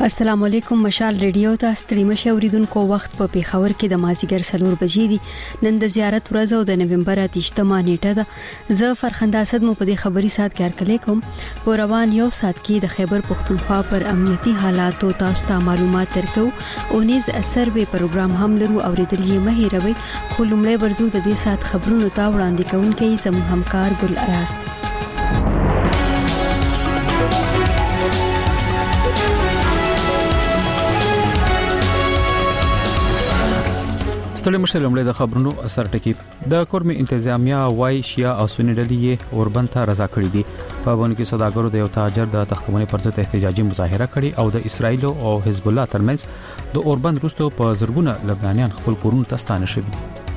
السلام علیکم. مشال ریډیو ته ستړي مشه اوریدونکو وخت په پیښور کې د مازیګر 4 بجې دي. نن د زیارت ورځ او د نومبر 28مه نیټه ده. زه فرخنده اسد مو په دې خبري سات کې هرکلی کوم. په روان یو سات کې د خیبر پختونخوا پر امنیتي حالاتو تاسو ته معلومات درکو او نیز سروې پروګرام هم لرو اوریدل یې مه هیروئ. خو لومړی ورزو د دې سات خبرونو ته وړاندې کوونکی زموږ همکار ګل ایاز. ستړي مشه لمړی د خبرونو اثر ټکی د کورمي انتظامیه وای شیا او سنی ډلې اوربند ته رضا کړی دي. په باندې کې صداګرو د یو تاجر د تختمنې پر ضد احتجاجي مظاهره کړې او د اسرایل او حزب الله ترمنځ د اوربند وروسته په زرګونه لبنانیان خپل کورونو ته ستانه شوي.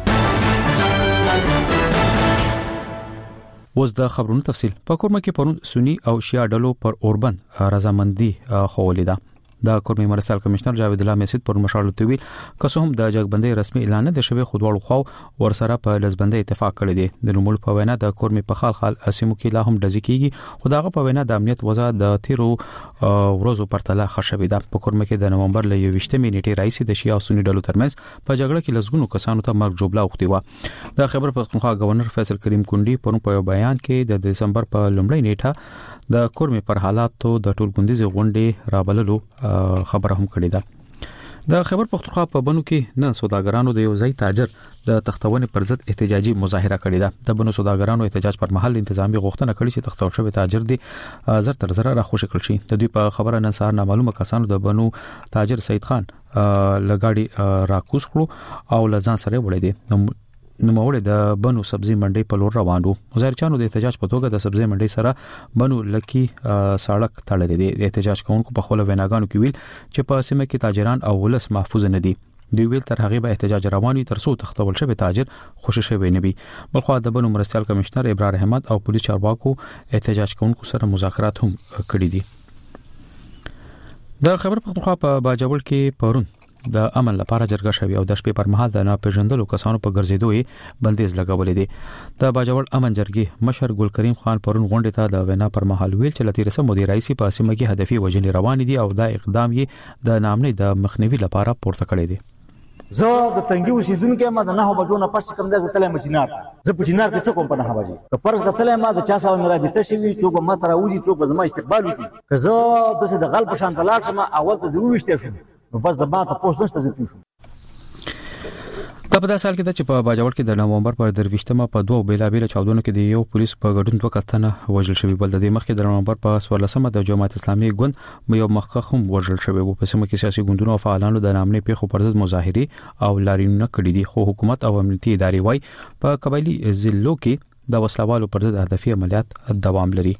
اوس د خبرونو تفصیل. په کورمه کې پرون سنی او شیا ډلو پر اوربند رضامندي خولیده. د کورمي مرسل کمشنر جاوید الله میسید پر مشارلته ویل که هم د جګبندۍ رسمي اعلان نه شوی خو دواړو خو ورسره په لزبندۍ اتفاق کړی دی. د نوموړ په وینا د کورمي په خال اسمو کې لا هم ډزې کیږي خو دغه په وینا د امنیت وضع د تیرو ورځو پرتله خښوي ده. په کورمه کې د نومبر ل 28مې نیټې رئیس د شیا او سنی ډلو ترمنځ په جګړه کې لزګونو کسانو ته مرګ جوړه وختي و. د خیبر پختونخوا گورنر فیصل کریم کونډي په یو بیان کې د دسمبر په لومړۍ نیټه د کورمي پر حالاتو د ټولګوندیز غونډې رابللو خبره هم کړې ده. د خیبر پختونخوا په بنو کې نن سوداګرانو د یو ځای تاجر د تختونې پر ضد احتجاجي مظاهره کړې ده. د بنو سوداګرانو احتجاج پر مهال انتظامی غوښتنه کړې چې تختول شوی تاجر دی زر تر زر راخوشي کړل شي. د دوی په خبره نن سهار نامعلومه کسانو د بنو تاجر سید خان لګاډي راکوس کړو او لزان سره وړي دي. نوموړی د بنو سبزی منډي په لور روان وو. مظاهرچیانو د احتجاج په توګه د سبزی منډي سره بنو لکی سړک تړلې دي. د احتجاج کوونکو په خپل ویناګانو کې ویل چې په سیمه کې تاجران او ولس محفوظ نه دي. دوی ویل تر هغه به احتجاج رواني تر څو تختول شوی تاجر خوشی شوی نه وي. بلخو د بنو مرستيال کمشنر ابرار احمد او پولیس چارواکو احتجاج کوونکو سره مذاکرات هم کړي دي. د خبر پختونخوا په باجوړ کې پرون د امن لپاره جرګه شوی او د شپې پر مهال د ناپېژندلو کسانو په ګرځېدو یې بندیز لګولې دي. د باجوړ امن جرګې مشر ګل کریم خان پرون غونډه ته د وینا پر مهال ویل چې لتی رسم مدیر رئیس په سیمه کې هدفي وجنې روان دي او دا اقدام یې د نامنې د مخنیوي لپاره پورته کړی دی. زه د تنګي اوسیدونکو ما د 9 بجو نه پښ کم د زتلې مچینار زه پچینار کې څه کوم په 9 بجې که پرز غتلې ما د چا سره مرابطه شوی څوک ما تر اوځي څوک زما استقبال وکړي که زه د غل په شان تلاټ شم اول ته زوي وشته شم بس زما ته پوسټ نشته زه شم. دا په داسې حال کې چې په باجوړ کې د نومبر پر 23مه په دوه بیلابیل چاودنو کې د یو پولیس په ګډون دوه کسان وژل شوی. بل د دې مخکې د نومبر په 14مه د جماعت اسلامي ګوند یو مخکخ هم وژل شوی وو. په سیمه کې سیاسي ګوندونو او فعالانو د نامنې پیښو پر ضد مظاهره او لاریونونه کړي دي خو حکومت او امنیتي ادارې وايي په قبایلی ضلعو کې د وسلوالو پر ضد هدفي عملیات دوام لري.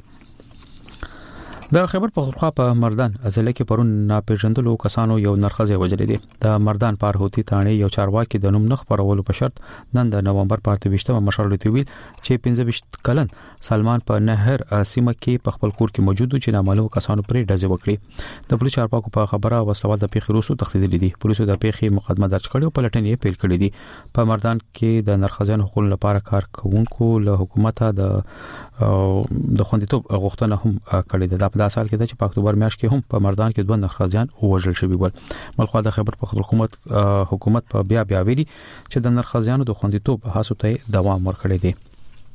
د خیبر پختونخوا په مردان ضلع کې پرون ناپېژندلو کسانو یو نرخزه وجلې دي. د مردان پارهوتی تانې یو چارواکي د نوم نخ پرولو په شرط نن د نومبر په 28مه مشرلته ویل چې 25 کلن سلمان په نهر سیمه کې په خپل کور کې موجود چې نامعلوم کسانو پرې ډزې وکړي. د پولیس چارواکو په خبره وسلوال د پیښې روسو تخدیدلې دي. پولیسو د پیښې مقدمه درج کړې او پلټنې پیل کړې دي. په مردان کې د نرخزان حقوق لپاره کار کوونکو له حکومت د خوندیتوب غوښتنه هم کړې ده. په داسې حال کې چې په اکتوبر میاشت کې هم په مردان کې دوه نرخزیان وژل شوي ول. بلخو د خیبر پختونخوا حکومت په بیا ویلي چې د نرخزیانو د خوندیتوب هڅو ته دوام ورکړی دی.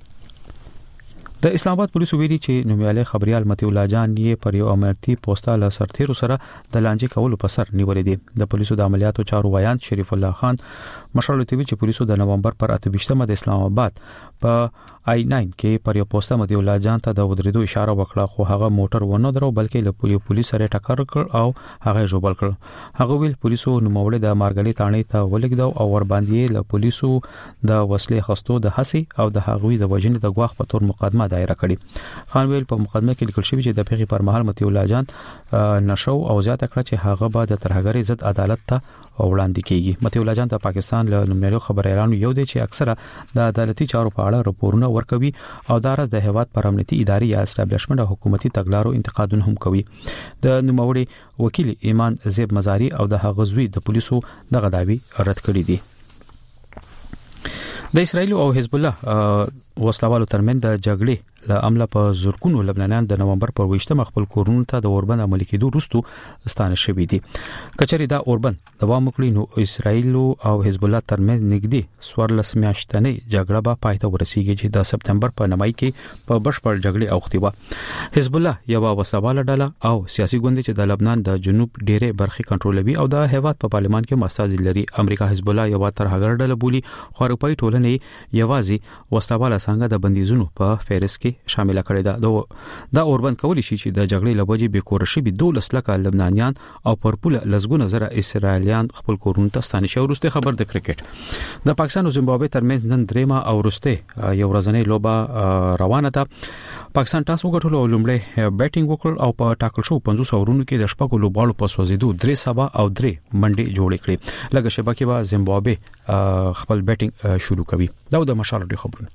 د اسلام آباد پولیسو ویلي چې نومیالي خبريال متي الله جان یې پر یو امنیتي پوسټال سرتیرو سره د لانجې کولو په سر نیولې دي. د پولیسو د عملیاتو چارو وایان شریف الله خان مشرلته ویل چې پولیسو د نومبر پر 28مه د اسلام آباد په I9 کې پر یو پوسټه متي الله جان ته د ودرېدو اشاره وکړه خو هغه موټر ونه درو بلکې له پولیس سره ټکر کړ او هغه جوړ کړ. هغه ویل پولیسو نوموړی د مارګلي تانې ته ولګدو او ور باندې له پولیسو د وسلې خستو د حسي او د هغوی د وجنې د غواخ په تور مقدمه دایره کړي. خان ویل په مقدمه کې لیکل شوی چې د پیښې پر مهال متي الله جان نشو او زیاته کړه چې هغه به د ترهګرۍ ضد عدالت ته وړاندې کیږي. متي الله جان د پاکستان له نومیالي خبريالانو یو دی چې اکثره د عدالتي چارو په اړه راپورونه ورکوي او دا راز د هیواد پر امنیتي ادارې یا اسټابلیشمنت او حکومتي تګلارو انتقادونه هم کوي. د نوموړي وکیل ایمان زیب مزاری او د هغه زوی د پولیسو دغه دعوی رد کړې دي. د اسرایل او حزب الله وسلوالو ترمن د جګړې له عمله په زورګونو لبنانیان د نومبر پر 28 خپل کورونو ته د اوربند عملي کېدو وروسته ستانه شوې دي. کچري دا اوربند دوام وکړي نو اسرائیل او حزب الله ترمنځ نږدې 14 میاشتنۍ جګړه به پای ته ورسیږي چې د سپتمبر په نمای کې په بشپړ جګړې اوختي و. حزب الله یو وسواله ډله او سیاسي ګوند چې د لبنان د جنوب ډېرې برخې کنټرولوي او د هیواد په پارلمان کې مستازي لري. امریکا حزب الله یو تر هغه ډله بولی خو اروپאי ټولنې یوازې وسواله څنګه د بندیزونو په فهرست کې شامل کړي ده. دا اوربند کولی شي چې د جګړې لوجې به کور شي 12 لک لبنانیان او پر پوله لزګونه زره اسرائیلیان خپل کورونو ته ستانه شي. ورسته خبر د کرکټ د پاکستان او زیمبابوې ترمنځ نن درېمه او ورسته یو ورځنۍ لوبه روانه ده. پاکستان ټاس وګټلو او لومړی بیټینګ وکړ او په ټاکل شو 500 اورونو کې د شپږو لوبغاړو په سوځیدو 3 سبا او 3 منډي جوړ کړي. لکه شبکه با زیمبابوې خپل بیټینګ شروع کوي. دا د مشال ډي خبرونه.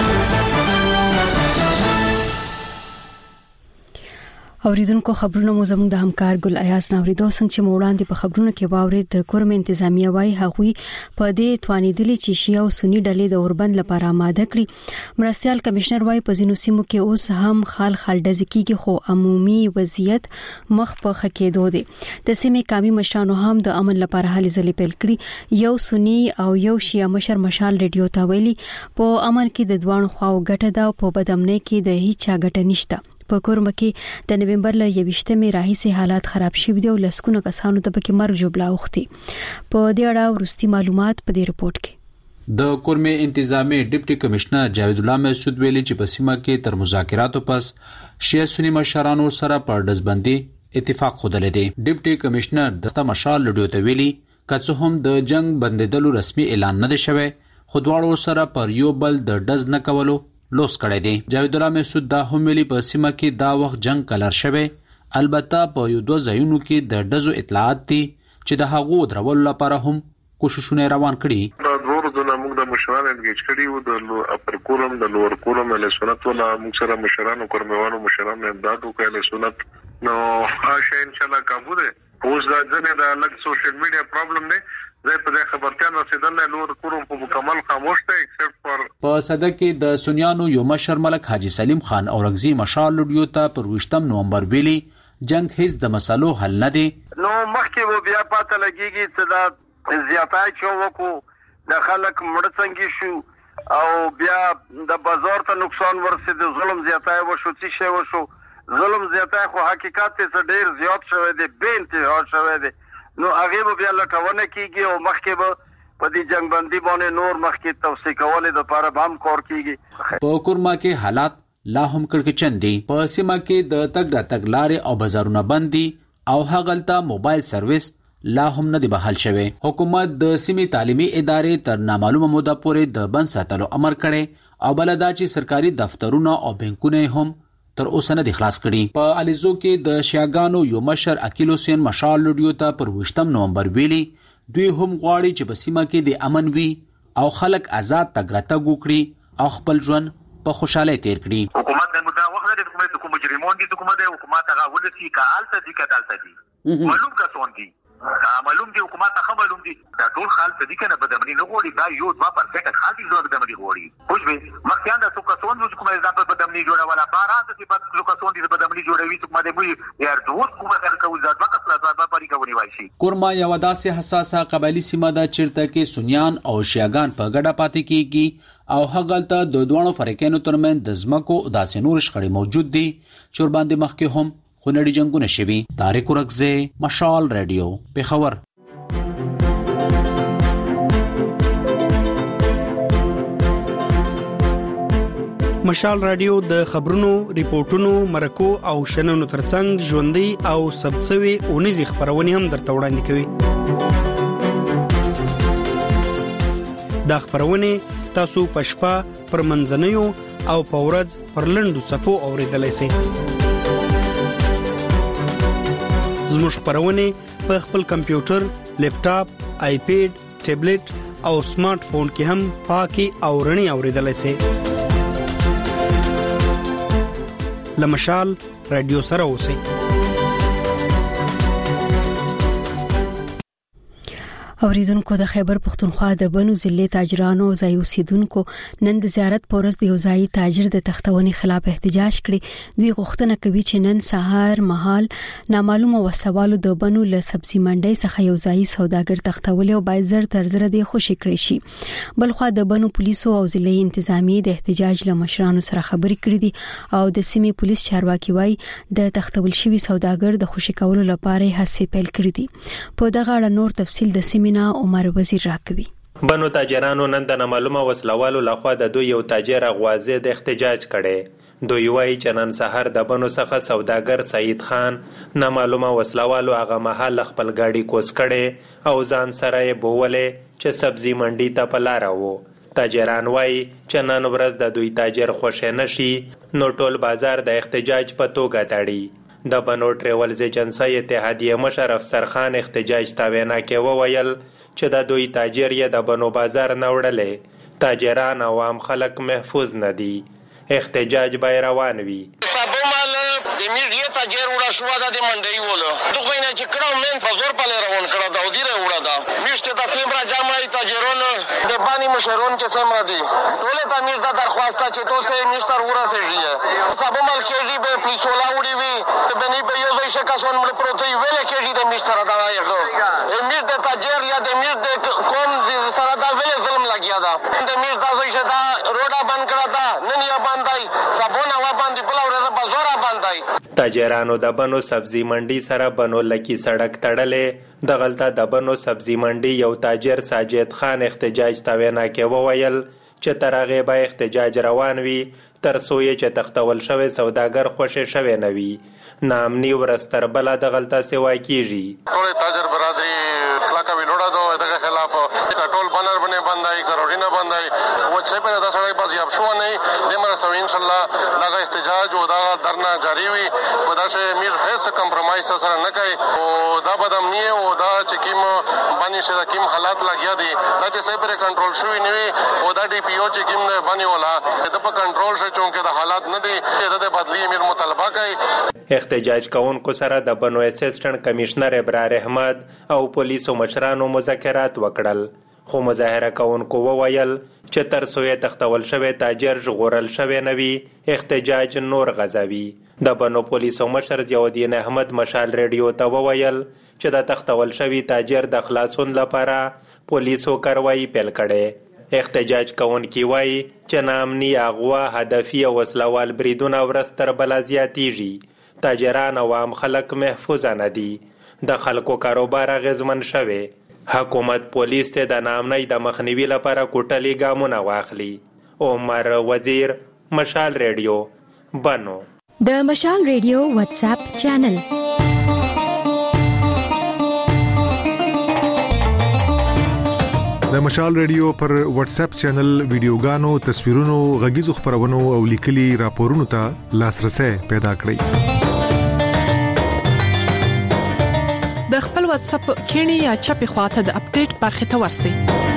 اوریدونکو خبرونه مو زموږ د همکار ګل ایاز نوریدو څنګه چې وړاندې په خبرونو کې باورید د کورم انتظامیه وايي هغوی په دې توانیدلې چې شیعه او سنی ډلې د اوربند لپاره آماده کړي. مرستيال کمشنر وايي په ځینو سیمو کې اوس هم خال ډز کېږي خو عمومي وضعیت مخ په خکېدو دي. د سیمې قومي مشرانو هم د امن لپاره هلې ځلې پیل کړي. یو سنی او یو شیعه مشر مشال ریډیو ته ویلي په امن کې د دوه خواو ګټه ده او په بدامنۍ کې د هیڅ ګټه نشته. په کورم کې د نومبر ل 28 راهیسې حالات خراب شوي دي او لسکونه کسانو ته پکې مرګ جوړلا اوختي. په دې اړه ورستي معلومات په دې رپورت کې د کورم انتظامی ډیپټي کمشنر جاوید الله مسعود ویلي چې په سیمه کې تر مذاکراتو پس شیعه سنی مشرانو سره پر دزبندي اتفاق خوده لدی. ډیپټي کمشنر د مشال لډیو ته ویلي کڅ هم د جنگ بندیدلو رسمي اعلان نه شوی خو دواړو سره پر یو بل د ډز نه کولو لوس کړی دی. جاوید الله مسعود دا هم ویلي په سیمه کې دا وخت جنگ کلر شوی. البته په یو دوه ځایونو کې د ډزو اطلاعات دي چې د هغو درول لپاره هم کوششونه روان کړي. دا دوه ورځې موږ د مشرانو انګیج کړي وو د اپر کولم د لوور کولم له سنت ولا موږ سره مشرانو کورموانو مشرانو امداد وکړي له سنت نو هاشه ان شاء الله قابو ده. اوس دا ځنه د لږ سوشل میډیا پرابلم نه زه په دې خبرتیا رسیدل نه لوور کولم په مکمل خاموش ته ایکسپټ فار په صدر کې د سنیانو یو مشر ملک حاجی سلیم خان اورغزی مشال لډیو ته پر 28 نومبر ویلي جنگ هیڅ د مسلو حل نه دی. نو مخکې و بیا پاته لګیږي چې دا زیاتای چوکو د خلک مړ څنګه شو او بیا د بازار ته نقصان ورسید ظلم زیاتای وشو چې شی وشو ظلم زیاتای خو حقیقت څه ډیر زیات شوی دی به انتها شوی دی. نو هغه بیا لټونه کیږي او مخکې به په دې جنگ بندي باندې نور مخکې توسعه کولو لپاره هم کار کیږي. په کورما کې حالات لا هم کړکچن دي. په سیمه کې د تګ راتګ لارې او بازارونه بندي او هغلته موبایل سرویس لا هم نه دی بحال شوی. حکومت د سیمې تعلیمي ادارې تر نامعلومه موده پورې د بند ساتلو امر کړي او بلدا چې سرکاري دفترونه او بانکونه هم تر اوسه نه دي خلاص کړي. په الیزو کې د شیاګانو یو مشر اکیل حسین مشال لډیو ته پر 28 نومبر ویلي دوی هم غواړي چې په سیمه کې د امن وي او خلک آزاد تګ راتګ وکړي او خپل ژوند په خوشاله تیر کړي. حکومت د مدا وخت د حکومت مجرمون دي حکومت هغه ولسی کالته دي کدالته دي معلوم کسون دي معلوم دي حکومت ته معلوم دي دا ټول خال څه دي کنه بدامني نه غوړي دا یو ځوا پرفیکټ خال دي زو بدامني غوړي خوش به مخکې دا څو کسون چې کومه ځا بدامني جوړه ولا باران چې په لوکاسون دي بدامني جوړوي چې کومه دی یار دوه کومه کوي ځا وکړه پاری کوي وایي. کورما یو داسې حساسه قبایلی سیمه ده چیرته کې سنیان او شیعاګان په ګډه پاتې کیږي او هغلته د دوه فرقینو ترمن د زمکو داسې نور شخړې موجود دي چې ور باندې مخکې هم خونړي جنگونه شوي. طارق ورغزه مشال رادیو پیښور. مشال رادیو د خبرونو، ریپورتونو، مرکو او شننو ترڅنګ ژوندۍ او ثبتسوي اونیزي خبرونه هم درته وړاندې کوي. دا خبرونه تاسو په شپه پر منځنیو او په ورځ پر لنډو صفو اوریدلای شئ. زموږ خبرونه په خپل کمپیوټر، لیپټاپ، آیپیډ، ټابلیټ او سمارټ فون کې هم پاکي او رڼي اوریدلای شئ. لمشال رادیو سره اوسئ. اوریدونکو د خیبر پختونخوا د بنو ضلع تاجرانو او ځای اوسیدونکو نن د زیارت پورس د یو ځای تاجر د تختونې خلاف احتجاج کړي. دوی غوښتنه کوي چې نن سهار مهال نامعلومه وسوالو د بنو له سبزي منډي څخه یو ځای سوداګر تختول او باید زر تر زر د خوشي کړی شي. بلخو د بنو پولیسو او ضلعي انتظامیه د احتجاج له مشرانو سره خبرې کړې دي او د سیمې پولیس چارواکي وايي د تختول شوی سوداګر د خوشي کولو لپاره هڅې پیل کړې دي. په دغه اړه نور تفصیل د مینا عمر وزیر راکوي. بنو تاجرانو نن د نامعلومه وسلوالو لخوا د دوی یو تاجر غوازه د احتجاج کړي. دوی وایي چې نن سحر د بنو څخه سوداګر سعید خان نامعلومه وسلوالو هغه مهال خپل گاډي کوس کړي او ځان سره یې بوولې چې سبزي منډي ته په لار وو. تاجران وایي چې نن ورځ د دوی تاجر خوشی نشي نو ټول بازار د احتجاج په توګه تړي. د بنو ټریولز ایجنسی اتحادیه مشر افسر خان احتجاج تاوینا کې وویل چې د دوی تاجر یې د بنو بازار نه وړلې. تاجران او عام خلک محفوظ نه دي. احتجاج به روان وي. د میډیا تاجر وړا شو د منډي ولو دغه نه چې کړه من په زور په روان کړه دا ودی وړا دا میشته د سیمرا جامعي تاجرون د بانی مشرون چې سیمرا دي ټول ته میر دا درخواست چې تو سه مستر ورا سه صاحب مال کېږي به پولیس ولا وړي وي بني به یو ځای شکاسون مړ پروتي ویل کېږي د مستر دا یو میر د تاجر یا د میر د قوم سره دا ویل ظلم لګیا دا د میر دا ځای شدا روډا بند کړه دا نن یا باندای صابونه و باندې بل ورځ بازار باندای. تاجرانو د بنو سبزي منډي سره بنو لکی سړک تړلې. د غلطه د بنو سبزي منډي یو تاجر ساجد خان احتجاج تاوینا کې وویل چې تر هغه به احتجاج روان وي تر څو چې تختول شوی سوداګر خوشی شوی نه وي. نامني ورستر بل د غلطه سیوا کیږي. ټول تاجر برادری کلاکا ویلوړه دوه دغه خلاف ټول بنر باندې بندای کروڑینا بندای و چې په داسې ډول بس یاب شو نه د مرسته ان شاء الله دغه احتجاج او دا درنا جاری وي و دا چې میر هیڅ کمپرمایز سره نه کوي او دا بدم نه او دا چې کیم باندې چې کیم حالات لګیا دي دا چې سې پر کنټرول شوی نه وي او دا ډي پی او چې کیم باندې ولا د په کنټرول شې چونکه د حالات نه دي د بدلی میر مطالبه کوي. احتجاج کوونکو سره د بنو اسسټنټ کمشنر ابرار احمد او پولیسو مشرانو مذاکرات وکړل خو مظاهره کوونکو وویل چې تر څو یې تختول شوی تاجر ژغورل شوی نه وي احتجاج نور غځوي. د بنو پولیسو مشر ضیاءالدین احمد مشال ریډیو ته وویل چې د تختول شوی تاجر د خلاصون لپاره پولیسو کاروایی پیل کړي. احتجاج کوونکي وایي چې نامني اغوا هدفي او وسلوال بریدونه ورځ تر بله زیاتیږي. تاجران او عام خلک محفوظ نه دي. د خلکو کاروبار اغیزمن شوی. حکومت پولیس ته د نامنۍ د مخنیوي لپاره کوټلي ګامونه واخلي. عمر وزیر، مشال ریډیو، بنو. د مشال ریډیو واتس اپ چینل د مشال ریډیو پر واتس اپ چینل ویډیوګانو، تصویرونو، غږیزو خبرونو او لیکلي راپورونو ته لاسرسي پیدا کړئ. د خپل واتس اپ کینی یا چپی خواته د اپډیټ برخه ته ورسئ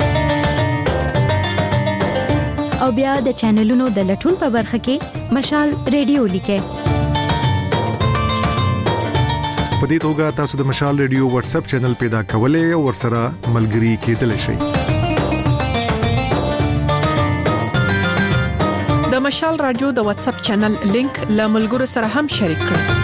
او بیا د چینلونو د لټون په برخه کې مشال ریډیو لیکئ. په دې توګه تاسو د مشال ریډیو واتس اپ چینل پیدا کولای او ورسره ملګري کېدلی شئ. د مشال رادیو د واتس اپ چینل لینک له ملګرو سره هم شریک کړئ.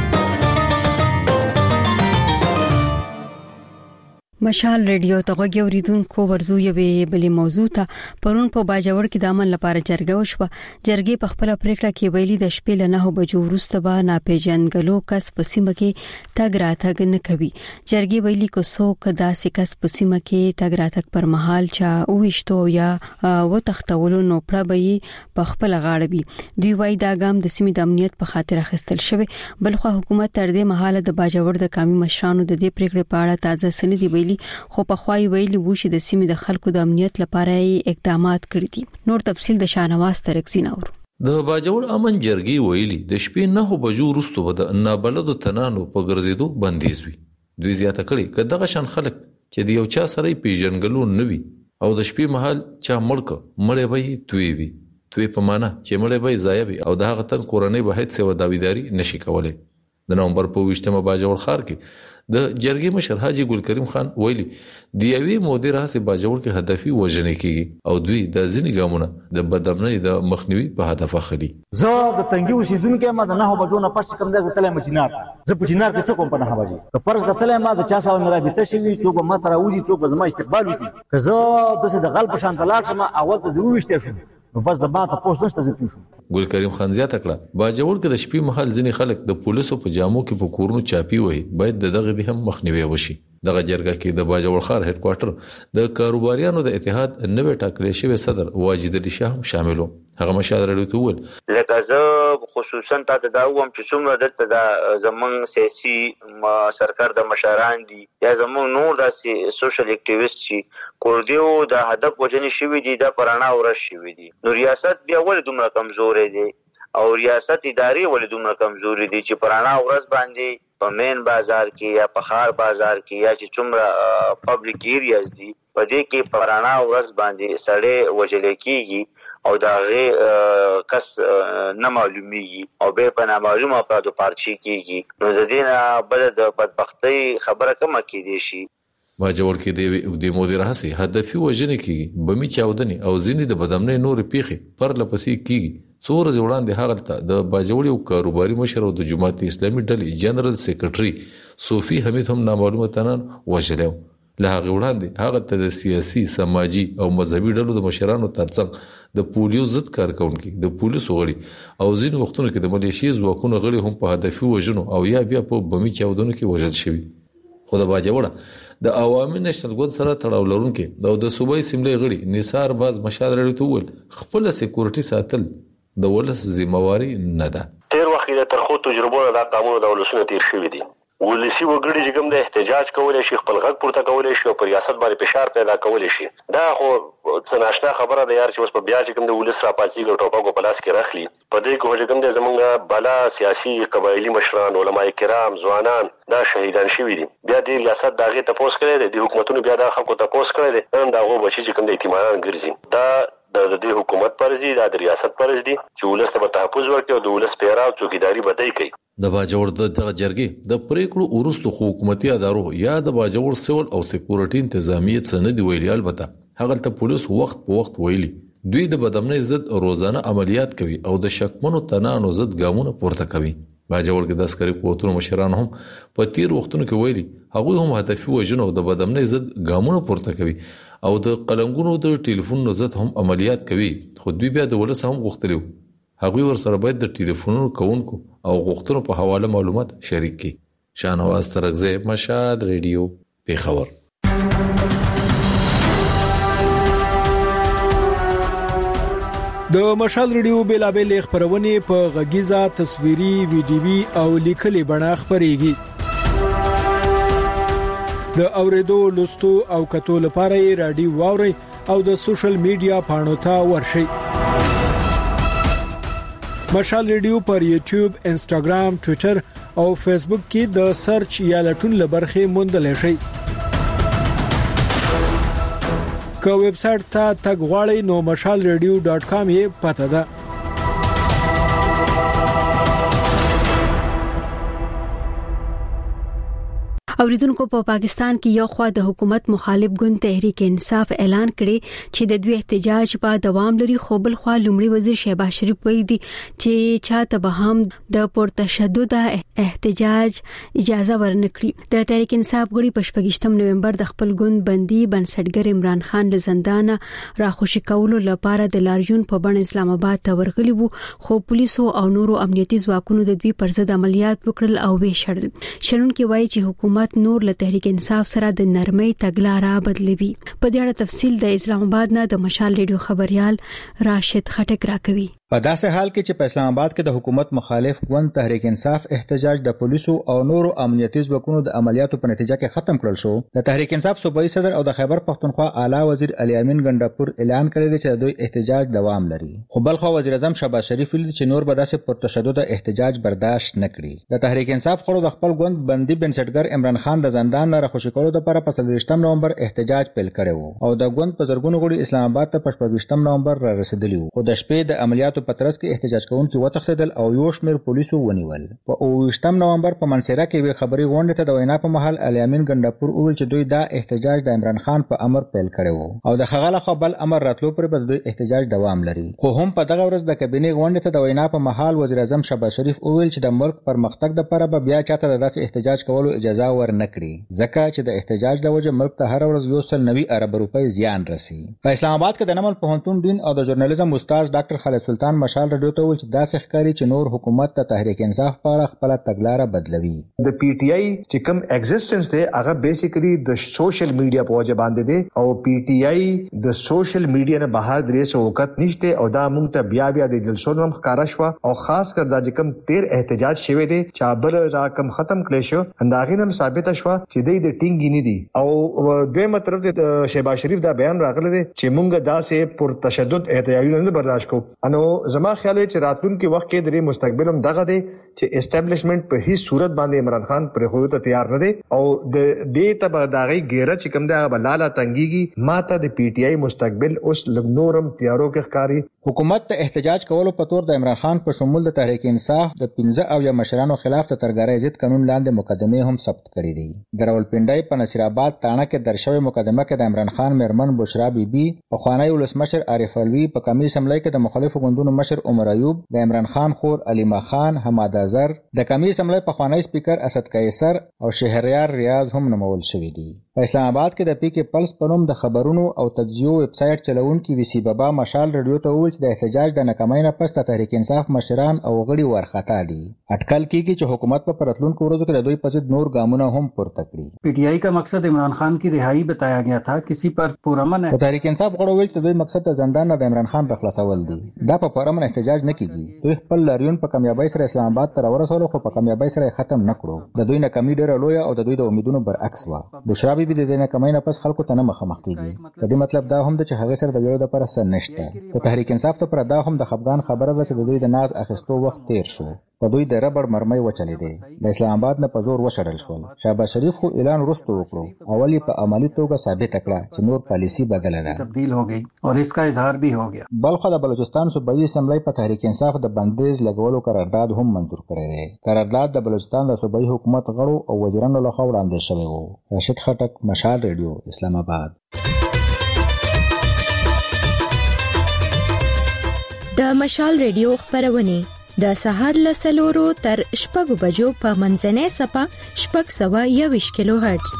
مشال ریډیو ته غوږی اوریدونکو ورزو یوې بلې موضوع ته پرون په باجوړ کې د عمل لپاره جرګه وشوه. جرګې په خپل پریکړه کې ویلي د شپې له 9 بجو وروسته به ناپېژندګلو کس په سیمه کې تګ راتګ نه کوي. جرګې ویلي کو څوک داسې کس په سیمه کې تګ راتګ پر مهال چا وښتو یا و تختولو نو پړه به په خپل غاړه وي. دوی وایي دا ګام د سیمې د امنیت په خاطر اخیستل شوی. بلخو حکومت تر دې مهاله د باجوړ د قومي مشرانو د دې پریکړې په اړه تازه سند دی ویلي خو په خوای ویلي وو چې د سیمې د خلکو د امنیت لپاره اقدامات کړی دي. نور تفصیل د شاهنواز ترکزین اورو. د باجوړ امن جرګې ویلي د شپې 9 بجو وروسته به د نابلدو تنانو په ګرځېدو بندیز وي. دوی زیاته کړي که دغه شان خلک چې د یو چا سره پیژنګلو نه وي او د شپې مهال چا مړ به توی وي. توی په معنا چې مړ به ضایع وي او د هغه تن کورنۍ به هیڅ څه داویداری نشي کولای. د نومبر په 20مه باجوړ ښار کې د جرګې مشر حاجی ګل کریم خان ویلي د یوې مودې راهیسې باجوړ کې هدفي وژنې کیږي او دوی د ځینې ګامونه د بدامنۍ د مخنیوي په هدف اخلي. زه د تنګي اوسیدونکو ما د 9 بجو نه پس کوم د تلې مچینار زه په چینار کې څه کوم په 9 بجې که پرز د تلې ما د چا سره مرابطه شي څوک ما تر اوځي څوک زما استقبال وکړي که زه د غل په شان تلاړ شم اول ته زه وشته شم بس زما ته پوسټ نشته زه شم. ګل کریم خان زیاته کړه باجوړ کې د شپې مهال ځینې خلک د پولیسو په جامو کې په کورونو چاپی وي باید دغه د هم مخنیوي وشي. دغه جرګه کې د باجوړ ښار هډ کوارټر د کاروباریانو د اتحاد نوې ټاکلې شوی صدر واجد علي شاه هم شاملو. هغه مشاهده لري ته ول لکه زه خصوصا ته دا ووم چې څومره دلته د زمون سیاسي سرکار د مشران دي یا زمون نور د سوشل اکټیویست چې کوردیو د هدف وجنې شوی دي د پرانا ورش شوی دي. نو ریاست بیا ول دومره کمزورې دي او ریاست اداري ول دومره کمزورې دي چې پرانا ورځ باندې په مین بازار کې یا په خار بازار کې یا چې څومره پبلک ایریاز دي په دې کې پرانا ورځ باندې سړی وجل کېږي او دا غي کس نه معلومیږي او به په نامعلومه افرادو پارچي کېږي. نو د دې نه بل د بدبختۍ خبره کومه کېدې شي. باجوړ کې د مودې راهسي هدفي وژنې کېږي بمي چاودنې او ځینې د بدامنۍ نور پیخي پر لپسې کېږي. څو ورځې وړاندې هغه د باجوړ یو کاروباري مشر او د جماعت اسلامي ډلې جنرال سیکریټري صوفي حمید هم نامعلومه تنان وژلو. له هغه وړاندې هغه ته د سیاسي سماجی او مذهبي ډلو د مشرانو ترڅنګ د پولیو ضد کارکونکو د پولیسو غړي او ځینې وختونو کې د ملیشیا ځواکونو غړي هم په هدفي وژنو او یا بیا په بمي چاودنو کې وژل شوي. خو د باجوړ د عوامي نشنل ګوند سره تړاو لرونکو او د صوبایي سیملې غړي نثار باز مشاهده لري ته ول خپل سکیورټي ساتل د ولس ذمہواری نه ده. تیر وخت د ترخو تجربو د قانون د ولسونو تیر شوی دي. ولسی وګړي چې کوم د احتجاج کولای شي خپل غږ پورته کولای شي او پر ریاست باندې فشار پیدا کولای شي. دا خو څناشنا خبره ده یار چې اوس په بیا چې کوم د ولس را پاتې ګټو ټوپک په لاس کې راخلي په دې کې چې کوم د زمونږ بالا سیاسي قبایلی مشران علماء کرام ځوانان دا شهیدان شوي دي. بیا د ریاست داغه تپوس کړي دي حکومتونو بیا دا خلکو تپوس کړي دي نن داغه بچي چې کوم د اعتمادان ګرځي. دا د دې حکومت پرځي د ریاست پرځي چې ولس ته تحفظ ورکړي او د ولس پیرا او څوکیداری بدای کوي. د باجوړ د جرګې د پریکړو ورستو حکومتي ادارو یا د باجوړ سیول او سکیورټي انتظامیت سند ویلي البته هغه ته پولیس وخت په وخت ویلي دوی د بدامنۍ ضد روزانه عملیات کوي او د شکمنو تنانو ضد ګامونه پورته کوي. باجوړ کې د عسکري قوتونو مشران هم په تیر وختونو کې ویلي هغه هم هدفي وژنو د بدامنۍ ضد ګامونه پورته کوي او د قلنګونو د ټلیفون ضد هم عملیات کوي. خو دوی بیا د ولس هم غوښتلو هغه ورسره باید د ټلیفونونو کوونکو او غوښتنو په حواله معلومات شریک کړي. شاهنواز ترغزی مشهد ریډیو پیښور. د مشال ریډیو بیلابل خبرونه په غږیزه تصویري ویډیوي او لیکلي بڼه خبريږي. د اوریدو لوستو او کتو لپاره رادیو واوري او د سوشل میډیا پاڼو ته ورشي. مشال ریډیو پر یوټیوب، انستګرام، ټوئیټر او فیسبوک کې د سرچ یا لټون لبرخه موندل شي. که ویب سټ ته تګ غواړئ نو mashalradio.com یې پته ده. اوریدونکو په پاکستان کې یو خوا د حکومت مخالف ګوند تحریک انصاف اعلان کړي چې د دوی احتجاج په دوام لري، خو بل خوا لومړي وزیر شهباز شریف وایي دي چې چاته به هم د پرتشدد احتجاج اجازه ورنکړي. د تحریک انصاف غړي په 28 نومبر د خپل ګوند بندي بنسټګر عمران خان له زندان راخوشي کولو لپاره د لاریون په بڼه اسلام آباد ته ورغلي وو، خو پولیسو او نورو امنیتي ځواکونو د دوی پر ضد عملیات وکړل او وې شړل. شنونکو وایي چې حکومت نور له تحریک انصاف سره د نرمۍ تګلارې بدلوي. په دې اړه تفصیل د اسلام آباد نه د مشال ریډیو خبريال راشد خټک راکوي. په داسې حال کې چې په اسلام آباد کې د حکومت مخالف ګوند تحریک انصاف احتجاج د پولیسو او نورو امنیتي ځواکونو د عملیاتو په نتیجه کې ختم کړل شو، د تحریک انصاف صوبایي صدر او د خیبر پختونخوا اعلی وزیر علي امین ګنداپور اعلان کړی دی چې دوی احتجاج دوام لري. خو بلخو وزیر اعظم شهباز شریف ویلي چې نور به داسې پرتشدد احتجاج برداشت نه کړي. د تحریک انصاف خړو د خپل ګوند بندي بنسټګر عمران خان د زندان نه راخوشي کولو لپاره په 28 نومبر احتجاج پیل کړی وو او د ګوند په زرګونو غړي اسلام آباد ته په 28 نومبر را رسیدلی وو. خو د شپې د عملیاتو عملیاتو په ترڅ کې احتجاج کوونکي وتښتېدل او یو شمېر پولیسو ونیول. په 28 نومبر په منصیره کې یوې خبري غونډې ته د وینا په مهال الیامین ګنداپور وویل چې دوی دا احتجاج د عمران خان په امر پیل کړی و او د هغه لخوا بل امر راتلو پورې به دوی احتجاج دوام لري. خو هم په دغه ورځ د کابینې غونډې ته د وینا په مهال وزیر اعظم شهباز شریف وویل چې د ملک پرمختګ لپاره به بیا چاته د داسې احتجاج کولو اجازه ورنکړي ځکه چې د احتجاج د وجه ملک ته هر ورځ 190 ارب روپۍ زیان رسي. په اسلام آباد کې د نمل پوهنتون دین او د ژورنالیزم استاد ډاکټر خالد سلطان مشال رادیو ته وویل چې داسې ښکاري چې نور حکومت د تحریک انصاف په اړه خپله تګلاره بدلوي. د پی ټی آی چې کوم ایگزیسټنس دی هغه بیسیکلی د سوشل میډیا په وجه باندې دی او پی ټی آی د سوشل میډیا نه بهر درې سو وخت نشته او دا موږ ته بیا د جلسو هم ښکارا شو او خاص کر د کوم تیر احتجاج شوه دی چې بل راکم ختم کړي شو انداغې هم ثابت شو چې د ټینګ نه دي او دویمه طرف ته شهباز شریف دا بیان راغلی دی چې موږ داسې پر تشدد احتجاجونه نه برداشت کوو. انو زما خیال دی چې راتلونکي وخت کې د مستقبل هم دغه دی چې اسټابلیشمنت په هیڅ صورت باندې عمران خان پر خو ته تیار نه دی او د دې ته داغي ګیره چې کوم دا بلاله تنګيږي ماته د پی ټی آی مستقبل اوس لګنورم تیارو کې ښکاری. حکومت ته احتجاج کولو په تور د عمران خان په شمول د تحریک انصاف د 15 او یا مشرانو خلاف د ترګرۍ ضد قانون لاندې مقدمه هم ثبت کړې دي. د راولپنډۍ په نصیر آباد تانه کې درشوي مقدمه کې د عمران خان میرمن بشرا بیبي په خوانی ولسمشر عارف الوی په کمی سملای کې د مخالفو ګوندونو مشر عمر ایوب د عمران خان خور علیما خان حماد ازر د کمی سملای په خوانی سپیکر اسد قیصر او شهریار ریاض هم نومول شوی دي. په اسلام آباد کې د پی کې پلس په نوم د خبرونو او تجزیو ویب سټ چلوونکي وی سی بابا مشال رادیو ته وویل چې د احتجاج د ناکامۍ نه پس د تحریک انصاف مشران او غړي ورخطا دي. اټکل کیږي چې حکومت په راتلونکو ورځو کې د دوی په ضد نور ګامونه هم پورته کړي. پی ټی آئی کا مقصد عمران خان کی رہائی بتایا گیا تھا کسی پر پرامن ہے. تحریک انصاف غړو ویل چې دوی مقصد د زندان نه د عمران خان په خلاصول دي. دا په پرامن احتجاج نه کیږي. دوی خپل لاریون په کامیابی سره اسلام آباد ته ورسول خو په کامیابی سره ختم نکړو. د دوی ناکامي ډېره لوی او د دوی د امیدونو برعکس و. بشرا بیبي د دې ناکامۍ پس خلکو ته نه مخامخ کیږي. د دې مطلب دا هم د چې هغه سره د ویلو لپاره څه نشته. د تحریک انصاف ته پر دا هم د خپګان خبره ده چې د دوی د ناز اخیستو وخت تیر شو. په دوی د ربړ مرمۍ وچلې دي. د اسلام آباد نه په زور وشړل شول. شهباز شریف خو اعلان وروسته وکړو. اول په عملی توګه ثابت کړه چې نور پالیسی بدله ده. تبدیل हो गई और इसका इजहार भी हो गया. بلخ د بلوچستان صوبایي اسمبلی په تحریک انصاف د بندیز لګولو قرارداد هم منظور کړی دی. قرارداد د بلوچستان د صوبایي حکومت غړو او وزیرانو لخوا وړاندې شوی و. راشد خټک، مشال ریډیو، اسلام آباد. د مشال ریډیو خبرونه د سهار له 4 تر 6 بجو په منځنۍ سپه 621 کیلو هرتز.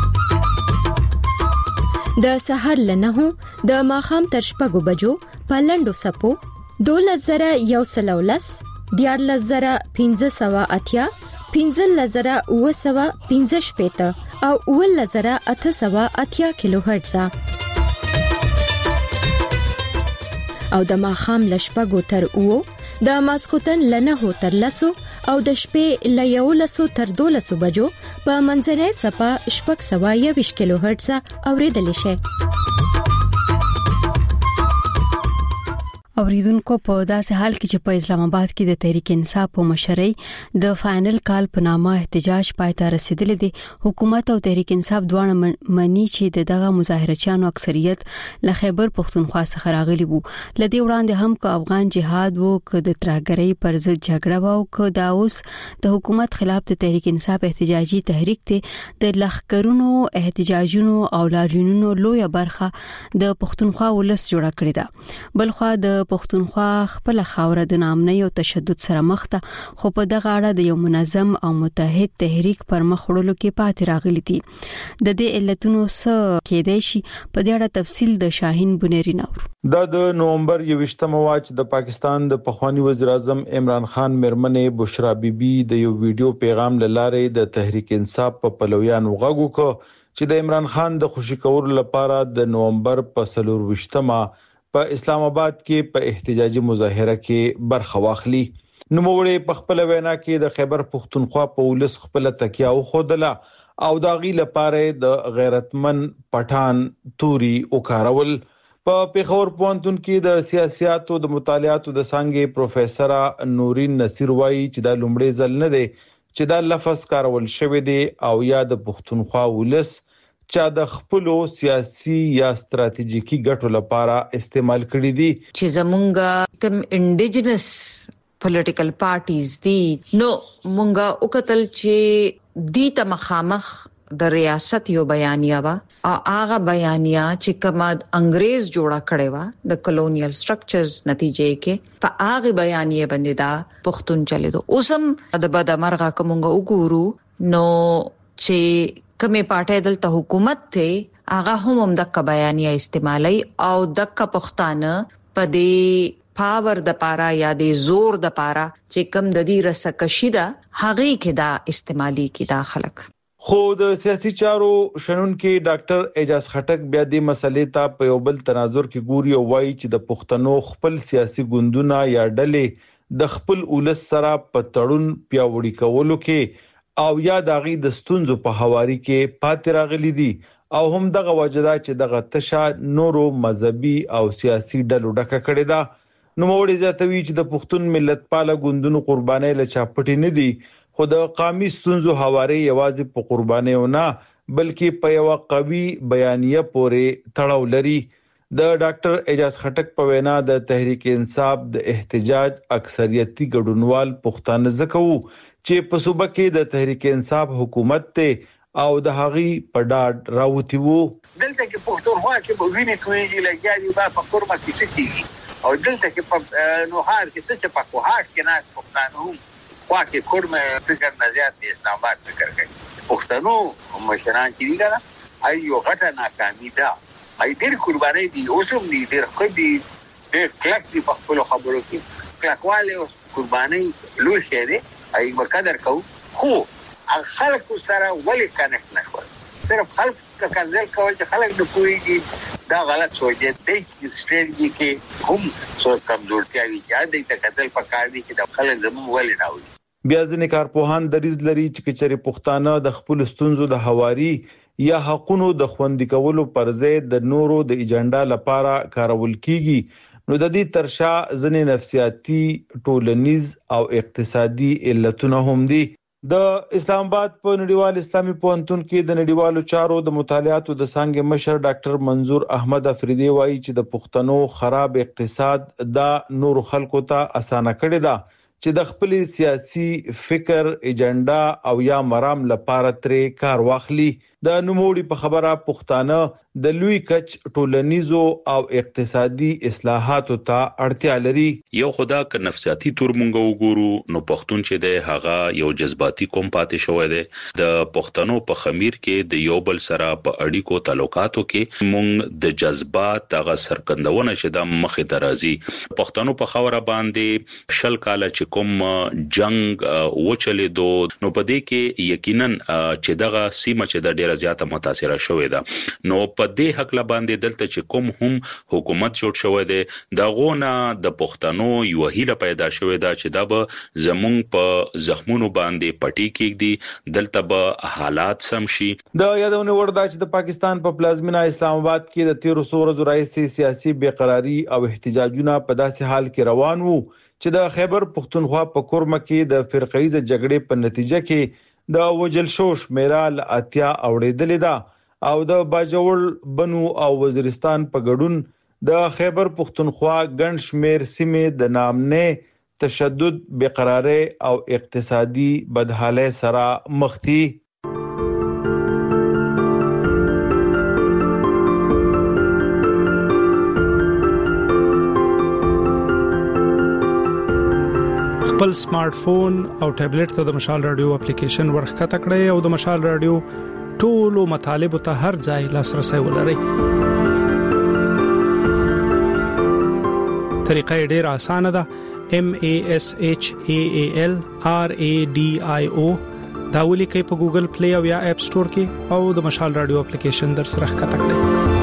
د سهار له 9 د ماخام تر 6 بجو په لندو سپو 2113 14580 15015 او 11880 کیلو هرتز. او د ماخام لشپګو تر او د ماسختن لنه تر لسو او د شپې ل 11 تر 12 بجو په منځنۍ سپه 621 کیلو هرتز اوریدل شي. اوریدونکو په داسې حال کې چې په اسلام آباد کې د تحریک انصاف په مشرۍ د فائنل کال په نامه احتجاج پای ته رسیدلی دی. حکومت او تحریک انصاف دواړه مني چې دغه مظاهرچیانو اکثریت له خیبر پختونخوا څخه راغلي وو. لدې وړاندې هم که افغان جهاد وو که د ترهګرۍ پر ضد جګړه وو که دا اوس د حکومت خلاف د تحریک انصاف احتجاجي تحریک ته د لخرونو احتجاجونو او لاریونونو لویه برخه د پختونخوا ولس جوړه کړې ده. بلخوا د پښتونخوا خپل خاوره د نامنۍ او تشدد سره مخ ده خو په دغه اړه د یو منظم او متحد تحریک پر مخ وړلو کې پاتې راغلي دي. د دې علتونو څه کېدای شي په دې اړه تفصیل د شاهین بنيري نور. دا د نومبر 28مه واچ د پاکستان د پخوانی وزیر اعظم عمران خان میرمنې بشرا بیبي د یو ویډیو پیغام لاره د تحریک انصاف په پلویانو غږ وکړ چې د عمران خان د خوشی کولو لپاره د نومبر په 24مه په اسلام آباد کې په احتجاجي مظاهره کې برخه واخلي. نوموړي په خپل وینا کې د خیبر پختونخوا په ولس خپل تکیه او خودله او داغي لپاره د غیرتمن پټان توري او کارول. په پیښور پوهنتون کې د سیاستو د مطالعاتو د څنګه پروفیسور نورین نصیر وایي چې دا لومړی ځل نه دی چې دا لفظ کارول شوی دی او یا د پختونخوا ولس چا د خپل سیاسي یا ستراتیژیکي ګټو لپاره استعمال کړي دي. چې زمونږ کم انډیجنس پولیټیکل پارټیز دي نو مونږه وکتل چې دی ته مخامخ د ریاست یو بیانیه وا او هغه بیانیه چې کوم انګريز جوړه کړي وا د کلونیل سټرکچرز نتیجې کې په هغه بیانیه باندې دا پښتون چلے دو اوسم د بد مرغه کومه وګورو نو چې کومه پارټي دلته حکومت ته هغه هم د بیانیه استعمالي او د پښتانه په دې پاور د پارا یا د زور د پارا چې کم د دې رسکشي دا هغه کې دا استعمالي کې دا خلک. خو د سیاسي چارو شنونکو ډاکټر اعجاز خټک بیا د مسلې ته په یو بل تناظر کې ګوري او وایي چې د پښتنو خپل سیاسي ګوندونه یا ډلې د خپل اولس سره په تړون پیاوړي کولو کې او یا دغه د ستونزو په حواري کې پاتې راغلي دي او هم دغه وجدا چې دغه تشا نورو مذهبي او سیاسي ډلو ډکه کړي دا. نو موږ زیاتوي چې د پښتون ملت پاله ګوندونو قرباني له چاپټي نه دي خو د قومي ستونزو حواري یوازې په قرباني نه بلکې په یو قوي بیانیه پورې تړاو لري. د ډاکټر اعجاز خټک په وینا د تحریک انصاف د احتجاج اکثریتي ګډونوال پښتانه زکو چې په صوبه کې د تحریک انصاف حکومت ته او د هغي په ډاډ راوتی وو. دلته کې پښتونخوا کې به ویني تویږي لګیاري با په کورما کې څه کیږي او دلته کې په نوهار کې څه په کوهاټ کې نه پښتانه خوا کې کورما فکر نه زیات د اسلام آباد فکر کوي. پښتنو مشران چې دي کنه ایو غټه ناکامي ده ای ډېر قرباني دي اوسم دي ډېر خدي ډېر کلک دي په خپل خبرو کې کلکواله او قرباني لوي شه دي ای وقدر کو خو خلک سره ولې کنيکټ نشول صرف خلک کنځل کول چې خلک د کویږي دا غلط سوچ دی د سټریټجی کې هم څو کمزورتیا وي چې د تکتل پکار دي چې د خلک زموږ ولې نه وي. بیا ځنې کارپوهان دریز لري چې چېرې پښتانه د خپل ستونزو د حواري یا حقونو د خوندي کولو پر ځای د نورو د ایجنډا لپاره کارول کیږي نو د دې ترشا ځنې نفسیاتي ټولنیز او اقتصادي علتونه هم دي. د اسلام آباد په نړیوال اسلامي پوهنتون کې د نړیوالو چارو د مطالعاتو د څانګې مشر ډاکټر منظور احمد افریدي وایي چې د پښتنو خراب اقتصاد دا نور خلکو ته اسانه کړی دا چې د خپل سیاسي فکر ایجنډا او یا مرام لپاره ترې کار واخلي. د نوموړي په خبره پښتانه د لوی کچ ټولنیزو او اقتصادي اصلاحاتو ته اړتیا لري. یو خدا ک نفسیاتی تور مونږ وګورو نو پښتون چې د هغه یو جذباتي قوم پاتې شوی دی. د پښتنو په خمیر کې د یو بل سره په اړیکو تعلقاتو کې مونږ د جذبات هغه سرکندونه چې د مخې ته راځي. پښتنو په خبره باندې شل کاله چې کوم جنگ وچلې دو نو په دې کې یقینا چې دغه سیمه چې د زیاته متاثره شوې ده نو په دې حق لا باندې دلته چې کوم هم حکومت جوړ شوی دی دا غونه د پښتنو یو هیله پیدا شوې ده چې دا به زمونږ په زخمونو باندې پټي کېږي دلته به حالات سم شي. د یادونه وردا چې د پاکستان په پلازمینه اسلام آباد کې د 13 ورځو راځي سیاسي بېقراری او احتجاجونه په داسې حال کې روان وو چې د خیبر پښتونخوا په کورمه کې د فرقېزه جګړې په نتیجه کې د وجل شوش میرال اتیا اوړېدلې ده او د باجوړ بنو او وزیرستان په ګډون د خیبر پښتونخوا ګڼ شمیر سیمې د نامنه تشدد بقراري او اقتصادي بدحالۍ سره مخ دي. خپل سمارټ فون او ټابلیټ ته د مشال رادیو اپلیکیشن ورخته کړئ او د مشال رادیو ټولو مطالب ته هر ځای لاسرسي ولرئ. طریقه ډیره اسانه ده. MASHAALRADIO دا ولیکئ په ګوګل پلی او یا اپ سٹور کې او د مشال رادیو اپلیکیشن در سره ښکته کړئ.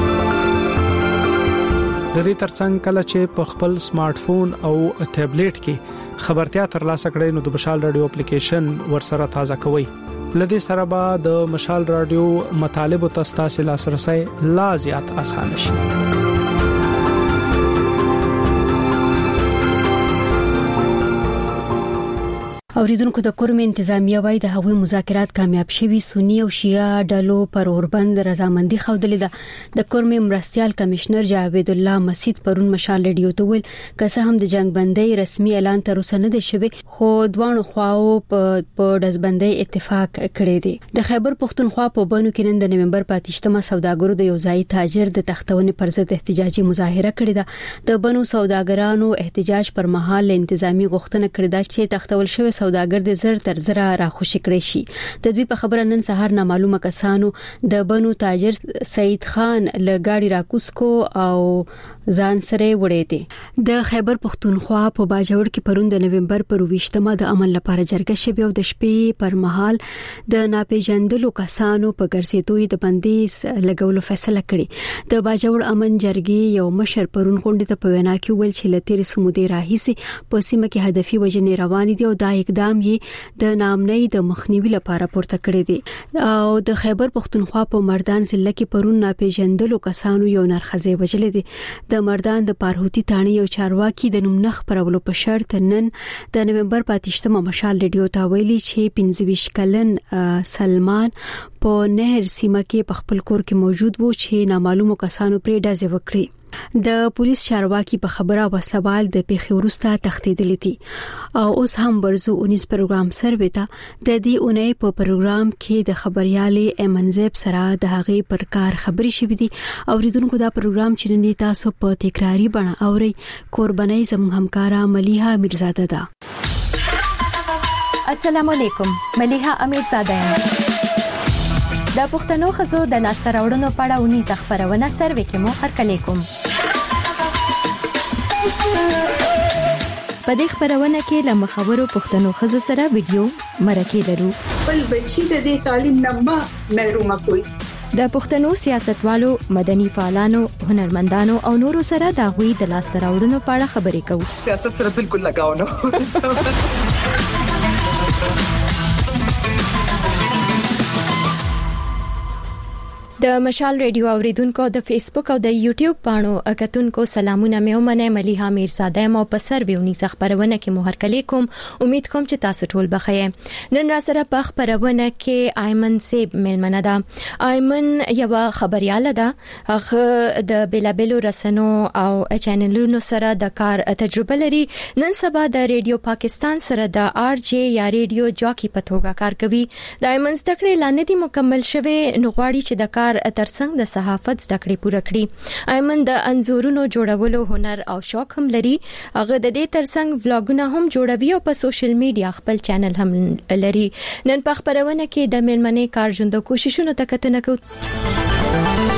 د دې ترڅنګ کله چې په خپل سمارټ فون او ټابلیټ کې خبرتیا ترلاسه کړئ نو د مشال رادیو اپلیکیشن ورسره تازه کوئ. لدې سره به د مشال رادیو مطالب او تاسو لاسرسي لا زیات اسانه شي. اوریدونکو د کورم انتظامیه وای د هغوی مذاکرات کامیاب شوي سنی او شیعه ډلو پر اوربند رضامندي خوندلې ده د کورم مرستيال کمشنر جاوید الله مسعود پرون مشال رادیو ته ویل که هم د جنگ بندي رسمي اعلان تر اوسه نه دی شوی خو دوه خواو په دزبندي اتفاق کړی دی د خیبر پختونخوا په بانو کې نن د نومبر 28مه سوداګرو د یو ځای تاجر د تختونې پر ضد احتجاجي مظاهره کړې ده د بانو سوداګرانو احتجاج پر مهال انتظامی غوښتنه کړې ده چې تختول شوی سوداګر د زر تر زر راخوشي کړی شي د دوی په خبره نن سهار نامعلومه کسانو د بنو تاجر سید خان له گاډي راکوس کو او ځان سره وړي دي د خیبر پختونخوا په باجوړ کې پروند د نومبر پر 28مه د عمل لپاره جرګه شوه او د شپې پر مهال د ناپېژندلو کسانو په ګرځېدوی د بندیز لګولو فیصله کړې د باجوړ امن جرګې یو مشر پرون غونډه ته په وینا کې ویل چې لتیر سمودي راهيسي په سیمه کې هدفي وجنې روان دي او دا اقدام یې د نامنۍ د مخنیوي لپاره پورته کړی دی او د خیبر پختونخوا په مردان ضلع کې پرون ناپېژندلو کسانو یو نرخزه وجلې دي د مردان د پارهوتی تانی یو چارواکي د نومنخ پرولو په شرط نن د نومبر 28مه مشال رادیو ته ویلي چې 25 کلن سلمان په نهر سیمه کې په خپل کور کې موجود وو چې نامعلومو کسانو پرې ډزې وکړي د پولیس چارواکي په خبره وسوال د پیښې ورسته تختیدلې دي او اوس هم ورزو 19 پروګرام سروي ته د دې اونۍ په پروګرام کې د خبريالي ایمنزب سره د هغې پر کار خبري شوې دي اوریدونکو دا پروګرام چې نن تاسو په تکراری بڼه اوري قرباني زموږ همکارا مليحه امیرزاده ده السلام علیکم مليحه امیرزاده د پښتنو خزو د لاسته راوړنو په اړه ونی ځخپرونه سروي کې مو هرکلی کوم په دې خبرونه کې له مخاورو پښتنو خزو سره ویډیو مرکه لرو بل بچی د دې تعلیم نه محروم کوي د پښتنو سیاستوالو مدني فعالانو هنرمندانو او نورو سره د غوي د لاسته راوړنو په اړه خبرې کوو سیاست سره بالکل لگاو نه د مشال رادیو اوریدونکو د فیسبوک او د یوټیوب پاڼو اکتونکو سلامونه مې ومنه مليحه امیرزاده مو په سرویونی خبرونه کې مهر کلی کوم امید کوم چې تاسو ټول بخیر نن را سره په خبرونه کې ایمن سیب ملمنه ده ایمن یو خبرياله ده هغه د بلابلو رسنو او چینلونو سره د کار تجربه لري نن سبا د رادیو پاکستان سره د آر جی یا رادیو جاکی په توګه کار کوي د ایمن ستکړې لاندې دي مکمل شوه نغواړي چې د ترڅنګ د صحافت زده کړې پوره کړي ایمن د انزورونو جوړولو هنر او شوق هم لري هغه د دې ترڅنګ ولاګونه هم جوړوي او په سوشل میډیا خپل چینل هم لري نن په خبرونه کې د ملمنې کارژوندو کوششونو ته کتنه کوي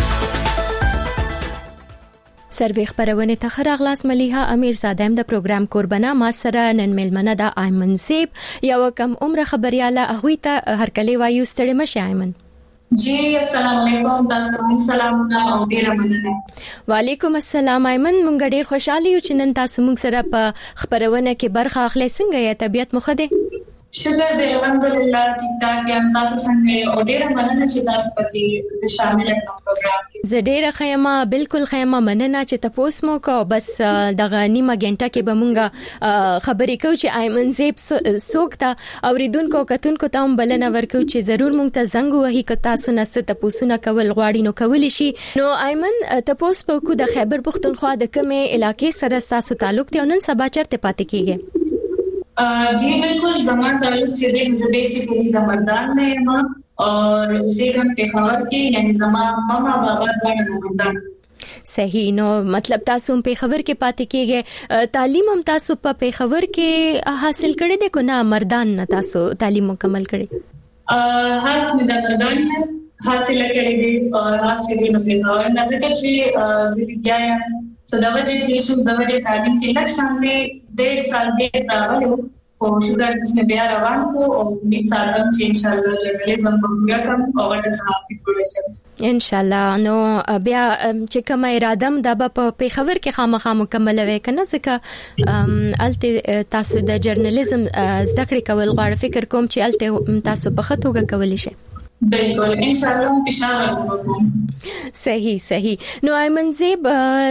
سروي خبرونه ته خراغلاس مليحه امیرزاده د پروګرام قربانه ما سره نن ملمنه د ایمن سیب یو کم عمر خبرياله هغه ته هرکلی وایو ستړي مشه ایمن جی السلام علیکم تاسو سلامونه او ډیر مننه وعلیکم السلام ایمن مونږ ډیر خوشاله یو چې نن تاسو مونږ سره په خبرونه کې برخه اخلي څنګه یا طبيعت مخ ده شکر دې الحمدلله ټیک ټاک یم تاسو څنګه او ډیر مننه چې تاسو پکې شامل یم په پروګرام کې زه ډیر خیمه بالکل خیمه مننه چې تاسو مو کو بس دغه نیمه غنټه کې به مونږه خبرې کوو چې ایمن زیب سوکتا اوریدونکو کتونکو ته هم بلنه ورکو چې ضرور مونږ ته زنګ وهي ک تاسو نس ته پوسونه کول غواړي نو کولی شي نو ایمن تاسو په کو د خیبر پختونخوا د کومه علاقې سره تاسو تعلق دی نن سبا چرته پاتې کیږي जी बिल्कुल जमान ताल्लुक से देख बेसिकली द मर्दान ने मा और सेगम पेशावर के यानी जमा मामा बाबा ځان د مردان صحیح نو مطلب تاسو په خبر کې پاتې کېږي تعلیم هم تاسو په خبر کې حاصل کړی دی کو نه مردان نه تاسو تعلیم مکمل کړی هر مې د مردان حاصل کړی دی او حاصل یې په خبر نه ځکه چې زیږیا سداوجه سي شو دغه تعلیم کې لږ شامل 1.5 سال کې راغلو او شوګر د اسمه بیا روان کو او امید ساتم چې ان شاء الله جرنالیزم په پوره کوم او د صحافت جوړ شم ان شاء الله نو بیا چې کوم اراده م د په خبر کې خامخا مکمل وې کنه ځکه الته تاسو د جرنالیزم زده کړې کول غواړم فکر کوم چې الته تاسو په خطوګه کولی شئ بالکل ان شاء الله پېښور وکړو. صحیح. نو ایمن زیب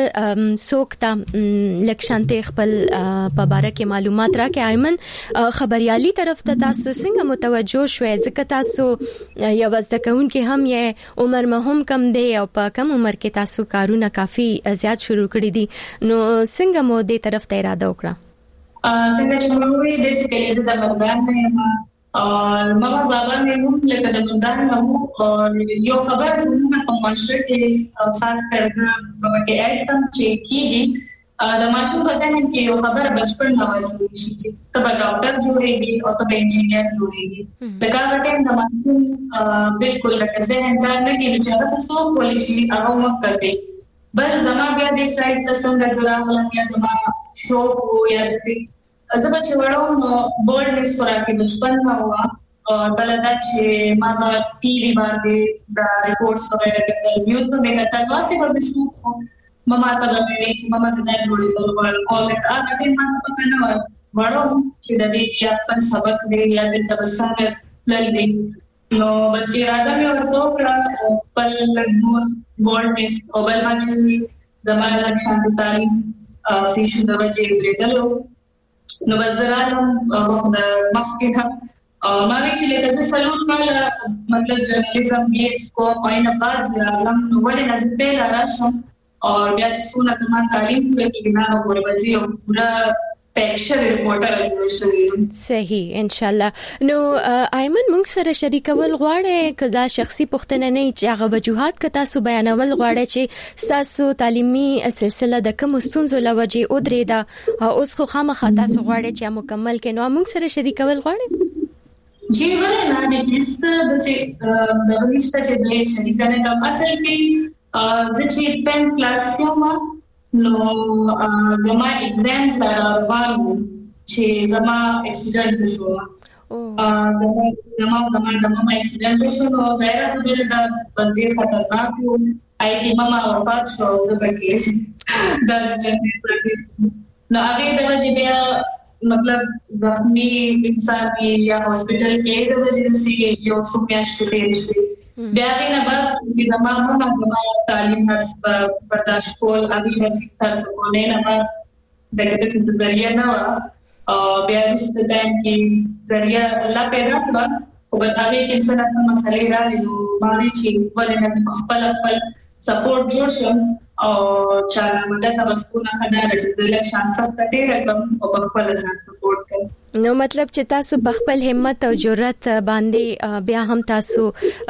سوکتا لکشانته خپل په باره کې معلومات راکې. ایمن خبريالي طرف ته تاسو څنګه متوجه شوئ؟ ځکه تاسو یو وزدکون کې هم یې عمر مهم کم دی او په کم عمر کې تاسو کارونه کافي زیات شروع کړی دي، نو څنګه مو دې طرف ته اراده وکړه؟ څنګه چې موږ وایو د سکلیز د مردان نه और मामा बाबा ने हम लेकर दमदार नमो और यो खबर जरूर په معاشره کې خاص کر बाबा के ऐड कम चेक कीगी د ماشوم په ځان کې یو خبر بچپن نه وځي چې تبه ډاکټر جوړېږي او تبه انجینیر جوړېږي. دا کارته د ماشوم بالکل لکه ذهن کار نه کوي چې هغه څه ولې شي هغه مکه کوي. بل زما بیا د سایت ته څنګه زرا ولم یا زما شو یا د سي زما چې وړو بولډنس ورکه بچپن نه هوا او بلدا چې ما د ټي وي باندې د ریپورتس وغیرہ کتل نیوز په کتل واسه ورته شو ماما ته مې چې ماما زدا جوړې ته ول کول کا هغه ما ته پته نه وړو چې د دې یا خپل سبق دی یا د تبسم للی نو بس اراده مې ورته کړه خپل لزمور بولډنس او بل ما چې زمانه شانت تعلیم سې شو د وجه درېدلو نو بزرالم وخت مخکې ما وی چې لکه سلوت کړل مطلب جرنالیزم بیس کو پاینه بعد اعظم نو ولې نظر په راشم او بیا چې څونه تمام تعلیم پوره کېږي نو پوره وزیر پورا پېښه ریپورټر جوړ شوی. صحیح ان شاء الله. نو ایمن موږ سره شریکول غواړي کدا شخصي پوښتنه نه چې هغه وجوهات ک تاسو بیانول غواړي چې تاسو تعلیمي سلسله د کوم ستونزو لوجه او درې دا اوس خو خامخا تاسو غواړي چې مکمل کړي نو موږ سره شریکول غواړي. جی ولې نه د کیسه د څه د ورشته چې د شریکانه کوم اصل کې زه چې 10 کلاس کې نو زما ایگزامز راوړو چې زما اکسیډنټ وشو زما د ماما اکسیډنټ وشو نو ظاهر خبره دا وزیر خطرناک وو آی کی ماما وفات شو زبکه دا نو هغه د وجه بیا मतलब जख्मी इंसान की या हॉस्पिटल के د وجه سي یو څو میاشتې تیر شي بیا نه بعد چې زما تعلیم هرڅ برداشت کول ابي هیڅ سر سکونه نه بعد دغه څه ذریعہ نه و بیا د ټایم کې ذریعہ الله پیدا کړ او په هغه کې څه څه مسلې راغلي نو باندې چې ولې نه خپل سپورټ جوړ شم او چې مدته وسونه خدای چې زله شان سختې رقم او په خپل ځان سپورټ کړم. نو مطلب چې تاسو په خپل همت او جرأت باندې بیا هم تاسو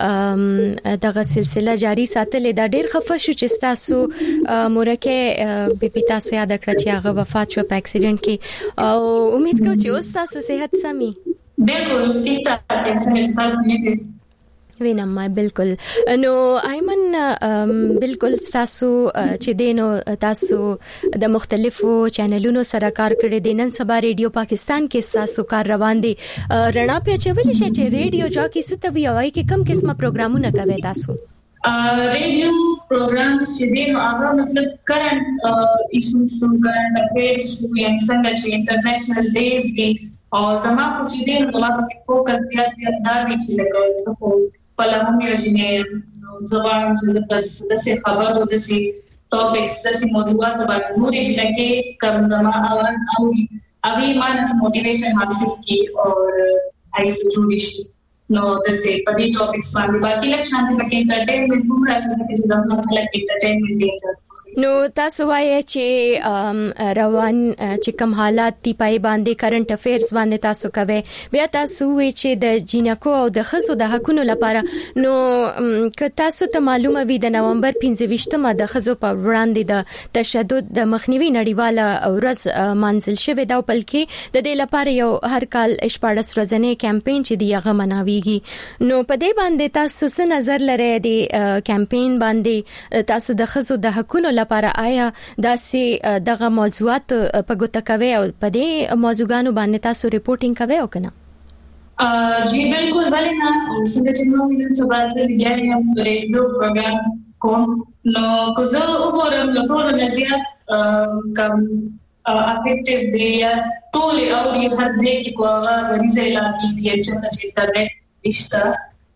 دغه سلسله جاری ساتلې دا ډېر خفه شو چې تاسو مورکه بي تاسو یاد کړ چې هغه وفات شو په اکسیډنټ کې او امید کوم چې اوس تاسو صحت سمي. بالکل ټیک ټاک څنګه تاسو نه وینم ما بالکل. نو ایمن بالکل تاسو چې دینو تاسو د مختلفو چینلونو سره کار کړی دی نن سبا ریډیو پاکستان کې تاسو کار روان دي رڼا په چولې شي چې ریډیو جاکی ستوي وای کې کم قسمه پروګرامونه کوي تاسو ریډیو پروګرامز چې دینو هغه مطلب کرنٹ ایشوز شو کرنٹ افیرز شو یا څنګه چې انټرنیشنل ډیز دي او زما خو چې دین زما په فوکس زیات دا وی چې لکه څه خو په لمن یو جنې زبان چې بس د څه خبرو د څه ټاپکس د څه موضوعات باندې نورې چې لکه کم زما आवाज او هغه مانس موټیویشن حاصل کی اور ایسه جوړی شي نو د څه په دې ټاپکس باندې باقي لکه شانتي پکې انټرټینمنت هم راځي چې د مسله کې انټرټینمنت دی څه نو تاسو وایي چې روان چې کوم حالات دی پای باندې کرنٹ افیرز باندې تاسو کوي بیا تاسو وی چې د جینکو او د خزو د حقونو لپاره نو که تاسو ته معلومه وي د نومبر 15مه د خزو په وړاندې د تشدد د مخنیوي نړیواله ورځ منځل شوې دا په کې د دې لپاره یو هر کال 14 ورځې کمپاین چې دی هغه مناوي نو په دې باندې تاسو څه نظر لرئ د کمپاین باندې تاسو د خزو د حقونو لپاره آیا داسې دغه موضوعات په ګوته کوي او په دې موضوعګانو باندې تاسو ریپورتینګ کوي او کنه جی بالکل ولې نه څنګه چې موږ نن سبا سره لګیاري هم ریډیو پروګرامز کوم نو کو زه وګورم له ټولو نه زیات کم افیکټیو دی یا ټول او هر ځای کې کوه غریزه علاقې دی چې انټرنیټ نشته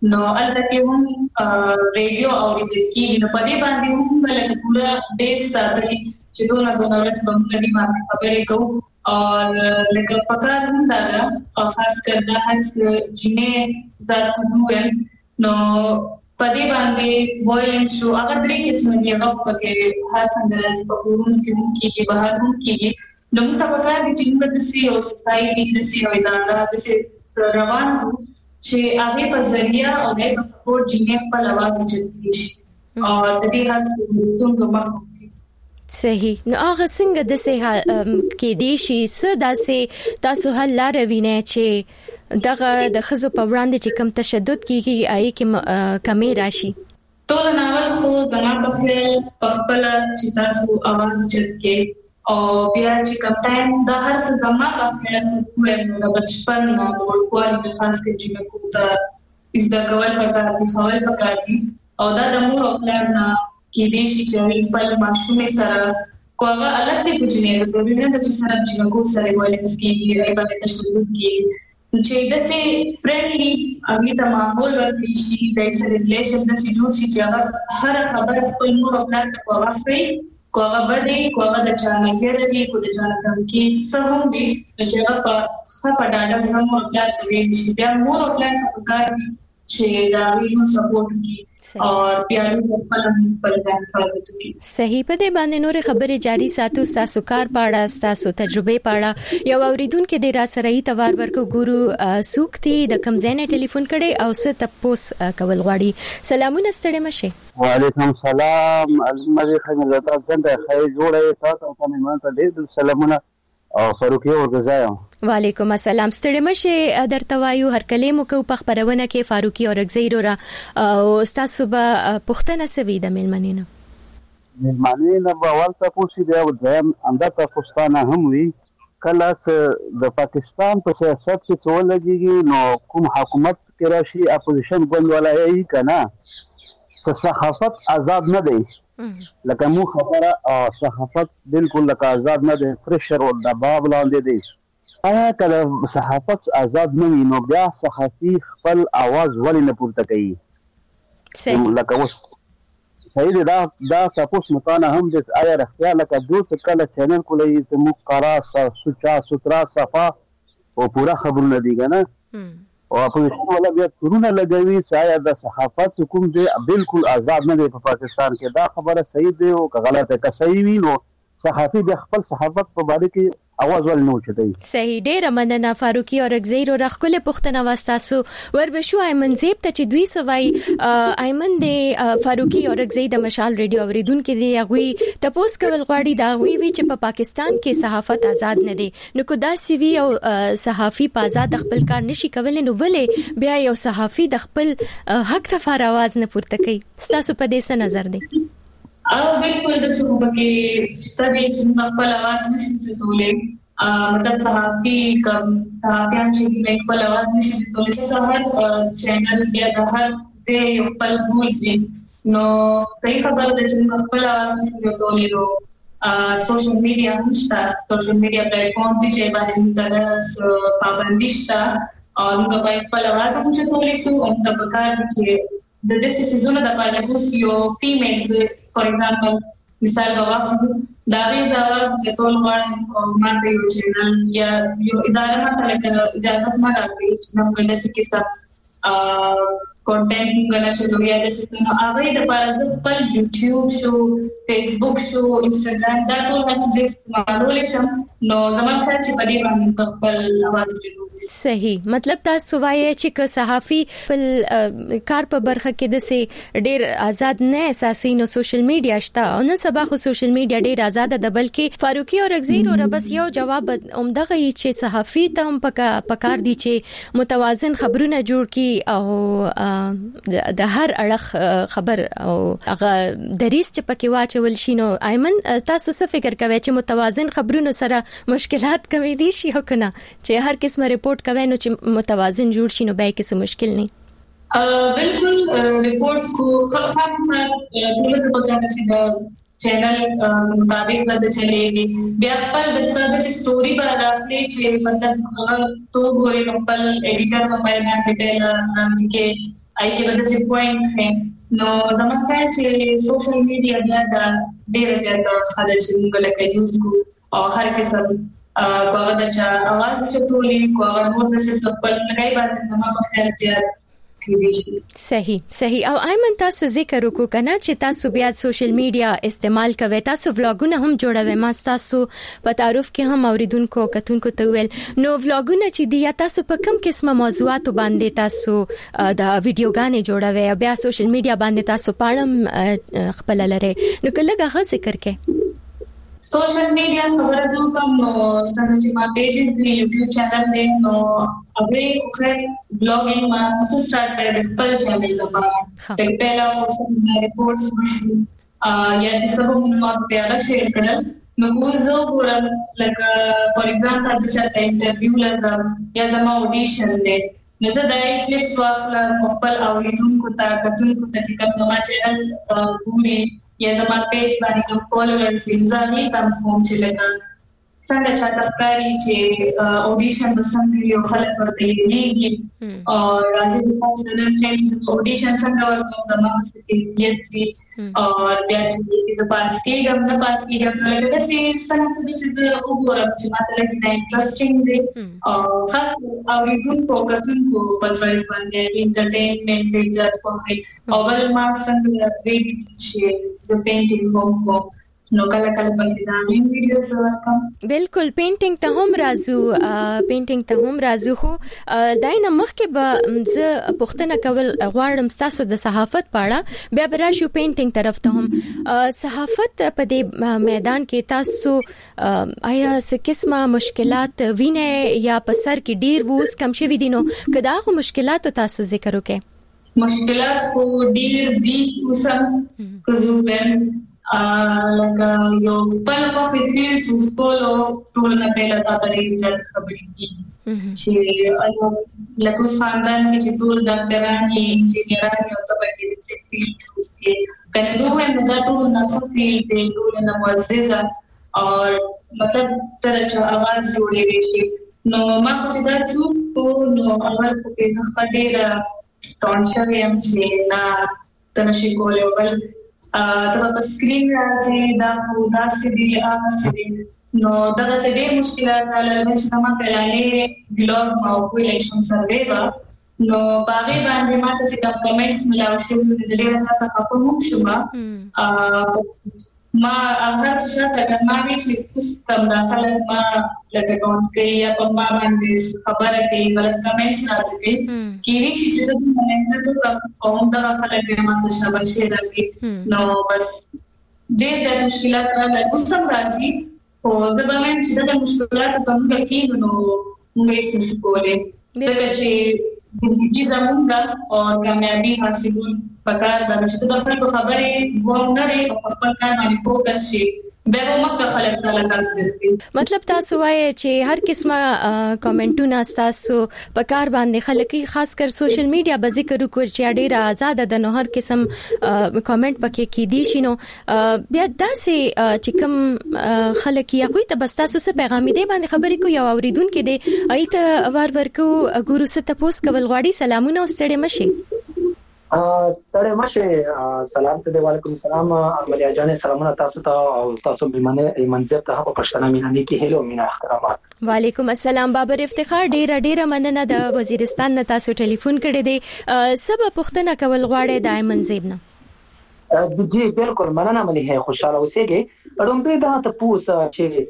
نو البته هم ریډیو او د کې نو په دې باندې هم بلکې پورا دیش ساتلی چې دونه ورځ باندې باندې خبرې کوو او لکه پکار هم دا خاص کر دا هڅ جنې ذات کوزول نو پدې باندې وایلنس شو هغه درې قسم دي هغه پکې هر څنګه راځي په کورونو کې بهر هم کې نو موږ ته پکار دي چې موږ د سی او سوسايټي د سی او اداره د سی روان چې هغه په ذریعہ او د سپورټ جنې په لواز چتي شي او د دې هڅې څنګه مخ صحیح نو هغه څنګه د سه کې دي شي سداسه تاسو حل لار وینئ چې دغه د خزو په وړاندې چې کم تشدد کیږي آی کې کمی راشي ټول ناول خو زما په خپل چې تاسو आवाज چت کې او بیا چې کم ټایم د هر څه زما په خپل د بچپن نه د ورکوالي په خاص کې چې مې کوته از د کول پکار دي خول پکار دي او دا د مور او پلان کې دي چې خپل ماشومې سره کومه الګ دي کوچنی ضروري نه چې سره چې کو سره وایلنس کیږي ای په تشدد کې چې د سي فرندلی اغه ته ماحول ورکړي شي د سره ریلیشن د سي جوړ شي چې هر خبره خپل مور او پلان ته کوافي کوغه بده کوغه د چانه ګرځي کو د چانه کم کې سهم دي چې هغه په صفه ډاډه زموږ مور او پلان ته ویل شي بیا مور او پلان ته پکار دي چې دا وینو سپورټ کی او بیا په ځان حفاظت کی صحیح په دې باندې نور خبرې جاری ساتو تاسو کار پاړه تاسو تجربه پاړه یو اوریدونکو د را سره ای توار ورکو ګورو سوکتی د کمزینه ټلیفون کړي او ست تپوس کول غواړي سلامونه ستړي مشه وعلیکم السلام مزه خدمت څنګه خیر جوړه تاسو ته مې ته ډېر سلامونه او فاروقي ورغزایم وعلیکم السلام ستړي مشه درته وایو هر کلمو کو په خبرونه کې فاروقي اورغزیرو را او تاسو به پښتنه سوي د ملمنینه ملمنینه په اول تاسو دی او دیم انده تاسو هم وی کله د پاکستان په سیاست کې څه لګیږي نو کوم حکومت کې راشي اپوزیشن ګوند ولای کنا صحافت آزاد نه دی لکه مو خبره صحافت بالکل لکه آزاد نه دی پرشر او دباو لاندې دی آیا کله صحافت آزاد نه وي نو بیا صحافي خپل आवाज ولې نه پورته کوي صحیح لکه اوس صحیح دا تاسو متانه هم د آیا رښتیا لکه دوه کله چینل کولای ته مو قرا سوچا سترا صفه او پورا خبرونه دي کنه او اپوزیشن ولا بیا ترونه لګوي چې د صحافت حکومت دی بالکل آزاد نه دی په پاکستان کې دا خبره صحیح دی او غلطه که صحیح وي نو صحافي د خپل صحافت په اړه کې आवाज ول نه چتای صحیح ډیر مننه فاروقي اورغزیرو رخل پښتنه واستاسو وربشو ایمن زیب ته چې دوی سوای ایمن د فاروقي اورغزی د مشال ریډیو اوریدونکو دی هغه تپوس کول غواړي دا وی چې په پاکستان کې صحافت آزاد نه دی نو کو دا سی وی او صحافي په آزاد خپل کار نشي کولای نو ولې بیا یو صحافي د خپل حق ته فار आवाज نه پورته کوي تاسو په دې څه نظر دی او بالکل د صحبه کې ستاسو چې خپل आवाज نشي چتولې مطلب صحافیان چې خپل आवाज نشي چتولې چې هر چینل بیا د هر ځای خپل رولز دي نو صحیح خبره ده چې خپل आवाज نشي چتولې نو سوشل میډیا هم شته سوشل میډیا پلیټ فارمز چې باندې د پابندي شته او موږ باید خپل आवाज هم چتولې شو او د بکار چې د دې سيزونه د پالګوس یو فیمیلز فور ایگزامپل مثال واخلو دا وی आवाज چې ټول غواړي ماته یو چینل یا یو اداره ماته لکه اجازه نه راکړي چې موږ د څه کیسه کنټینټ موږ نه چلو یا د څه نو هغه د پارز خپل یوټیوب شو فیسبوک شو انستګرام دا ټول هڅه استعمالول شم نو زموږ کار چې په دې باندې خپل आवाज چلو صحیح مطلب تاسو وایي چې که صحافي په کار په برخه کې د سي ډیر آزاد نه اساسي نو سوشل میډیا شته او نن سبا خو سوشل میډیا ډیر آزاد ده بلکې فاروقي اورغزیرو را بس یو جواب عمدغه چې صحافي ته هم پکار دي چې متوازن خبرونه جوړ کړي او د هر اړخ خبر او هغه دریس چې پکې واچول شي نو ایمن تاسو څه فکر کوئ چې متوازن خبرونه سره مشکلات کوي دي شي هو کنه چې هر قسمه ریپورت کوي نو چې متوازن جوړ شي نو به کې څه مشکل نه بالکل ریپورتس کو خاصه ټول ته پکاره چې د چینل مطابق د چلےږي بیا خپل د ستاسو سټوري به راځي چې مطلب تو ګوري خپل ایډیټر موبایل باندې ډیټیل راځي کې آی کې به د پوینټ خې نو زموږ خیال چې سوشل میډیا بیا د ډېر زیات خلک چې موږ لکه یوز کو او هر قسم کوغه د چا आवाज چټولې کوغه نور د څه خپل لګای باندې زموږ په خیال زیات صحیح او ایمن تاسو ذکر وکړو کنه چې تاسو بیا سوشل میډیا استعمال کوئ تاسو ولاګونه هم جوړوي ما تاسو په تعارف کې هم اوریدونکو کتونکو ته ویل نو ولاګونه چې دی تاسو په کوم قسمه موضوعات باندې تاسو د ویډیوګانې جوړوي بیا سوشل میډیا باندې تاسو پاړم خپل لره نو کله غا ذکر کې سوشل میډیا خبره زو کوم نو څنګه چې ما پیجز دی یوټیوب چینل دی نو هغه خو بلاګینګ ما اوس سٹارټ کړل خپل چینل لپاره پهلا فورسن ریپورتس وشو یا چې سبب ما په اړه شیر کړل نو زه ګورم لکه فور ایگزامپل چې انټرویو لازم یا زما اډیشن دی نو زه د کلیپس واخلم خپل اوریدونکو ته کتونکو ته چې کوم ما چینل ګوري یا زما پیج باندې کوم فالوورز دي ځانې تم فوم چې لګا څنګه چې تاسو چې اډیشن وسنګ یو خلک ورته یېږي او راځي تاسو د نن فرندز اډیشن څنګه ورکوم زما مستقیمیت وي او بیا چې د پاس کېږم نه پاس کېږم نو لکه څنګه چې وګورم چې ماته لګي دا انټرېسټینګ دی او خاص اوریدونکو کتونکو په چويس باندې انټرټینمنت ډېر زیات خوښي او بل ما څنګه ویډیو چې د پینټینګ کوم نو کله کله پکې دا ویډیوز ورکم بالکل پینټینګ ته هم رازو خو داینه مخکې به ز پښتنه کول غواړم تاسو د صحافت پاړه بیا براشو پینټینګ طرف ته هم صحافت په دې میدان کې تاسو آیا څه قسمه مشکلات وینئ یا په سر کې ډیر ووس کم شوي دي نو کدا خو مشکلات تاسو ذکر وکړئ مشکلات خو ډیر دي اوسم کوم لکه یو خپل خاصه فیل چې ټول نه پیله تا ته زیات خبرې دي چې لکه خاندان کې چې ټول ډاکټران یې انجینران یو ته کې د سیفیل چوز کې کنه زه هم دا ټول نه فیل دي ټول نه معززه او مطلب تر چې आवाज جوړېږي شي نو ما خو دا چوز کو نو اول څه کې خپل ډېر ټانشر یم چې نه تنشي کولای بل ته په سکرین راځي دا خو دا سړي هغه سړي نو دا څه مشکلات لري چې ما پلانې بلاګ او کولیکشن سروې وا نو باغې باندې ماته چې کوم کمنټس ملاو شو د زړه سره خپل هم شوم ما هغه څه ته ما وی چې اوس کوم داخله ما لکه ډون کې یا په ما باندې خبره کوي غلط کمنټس راځي کې وی چې د نه ته کوم دا خلک ما ته شابه شي راځي نو بس ډېر ځای مشکلات راځي اوس هم راځي خو زبرمن چې د مشکلات کوم کې نو موږ یې څه کولای ځکه چې زندگی زمونږه او کامیابی حاصلول پکار ده چې د خپل خبرې ورنري او خپل کار باندې فوکس شي به موږ خلک تعلق مطلب تاسو وایي چې هر قسمه کمنټونه تاسو په کار باندې خلک خاص کر سوشل میډیا به ذکر وکړي چې ډیره آزاد ده نو هر قسم کمنټ پکې کیدی شي نو بیا داسې چې کوم خلک یې کوي ته بس تاسو څه پیغام دی باندې خبرې کوي او اوریدونکو دی ایته ورکو ګورو ست پوس کول غواړي سلامونه ستړي مشي ستړي مشه سلام ته وعلیکم السلام عملیا جان سلامونه تاسو ته او تاسو بمنه منځ ته په پښتنه مینه کې هلو مینا احترامات وعلیکم السلام بابر افتخار ډیره مننه د وزیرستان نه تاسو ټلیفون کړی دی سبا پښتنه کول غواړي د منځب نه جی بالکل مننه ملي خوشاله اوسېږي اړومبه دا ته پوس چې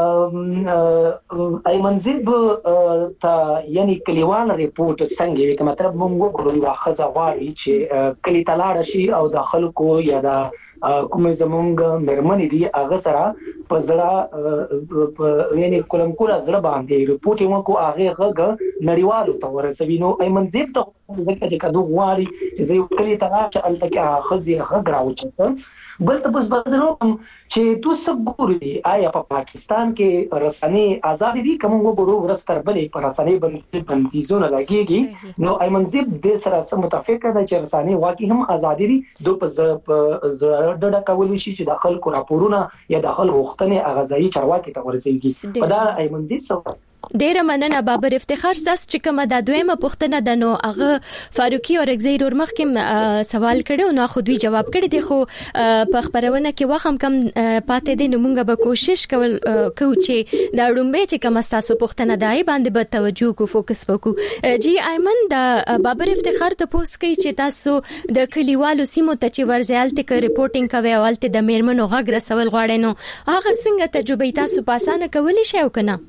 ایمنزب ته یعنی کلیوال ریپورت څنګه کې مطلب موږ ګورو واخذ غواړي چې کلی تلاړ شي او د خلکو یا د کوم زمونږ مرمنې دي هغه سره په زړه یعنی کولم کوله زړه باندې ریپورت یې کو هغه غږ نړیوالو ته ورسوي نو ایمنزب ته ځکه چې کدو غواړي چې زه کلی تلاړ چې البته خزي غږ راوچته بل ته بس بدلو چې تاسو ګورئ آیا په پاکستان کې رسنۍ آزاد دي کوم وګورو ورستر بلې پر رسنۍ باندې بندیزونه لګيږي نو ایمنزب د سره سم متفق ده چې رسنۍ واقعي هم آزاد دي دوه په ډډه کول شي چې داخل کو راپورونه یا داخل وختنه اغازایي چارواکي ته ورسېږي په دا ایمنزب سره ډیره مننه بابر افتخار. تاسو چې کومه د دویمه پوښتنه د نو هغه فاروقي او رګزیر ور مخکې سوال کړو نو خو دوی جواب کړی دی، خو په خبرونه کې وخت هم کم پاتې دی، نو موږ به کوشش کوو چې دا ډومبه چې کوم تاسو پوښتنه دای باندې به توجه کو فوکس وکړو. جی ایمن د بابر افتخار ته پوښتنه کوي چې تاسو د کلیوالو سیمو ته چې ورځالته کې ریپورتینګ کوي او الته د میرمنو غږ رسول غواړي، نو هغه څنګه تجربه تاسو پاسانه کولی شئ او کنه؟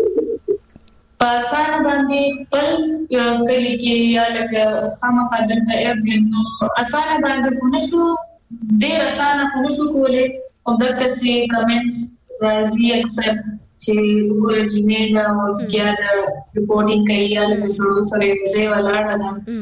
پاسانه باندې خپل کلی کې یا لکه خامخا دلته ارګنو اسانه باندې فونشو ډېر اسانه فونشو کوله او د کسي کمنټس راځي اکثر چې وګوره جمیل او کیا د ریپورتینګ کوي یا له سړو سره زی ولاړه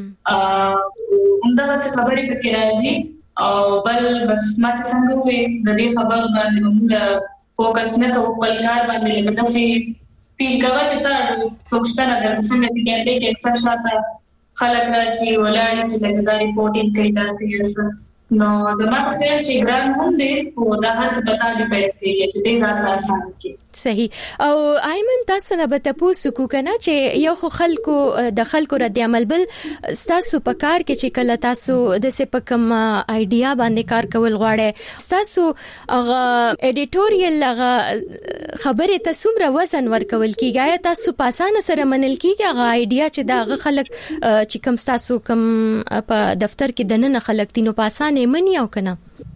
ده همدا څه خبرې پکې راځي او بل بس ما چې څنګه وې د دې خبر باندې موږ فوکس نه کوو خپل کار باندې لکه تاسو فیل کوي چې تاسو فوکسونه د څنګه چې کې اکثر شاته خلک راشي ولاړ چې د ریپورتینګ کوي تاسو نو زما په خیال چې ګران هم دي خو دا هر څه پتا ډیپند کوي چې دې ځان آسان کې صحیح. او ایمن تاسو نه به تاسو کو کنه چې یو خو خلکو د خلکو رد عمل بل تاسو په کار کې چې کله تاسو د څه په کوم ایډیا باندې کار کول غواړئ تاسو هغه ایډیټوریال هغه خبره تاسو مر وزن ورکول کیږي تاسو په اسانه سره منل کیږي هغه ایډیا چې دا خلک چې کوم تاسو کوم په دفتر کې دنه خلک تینو په اسانه منی او کنه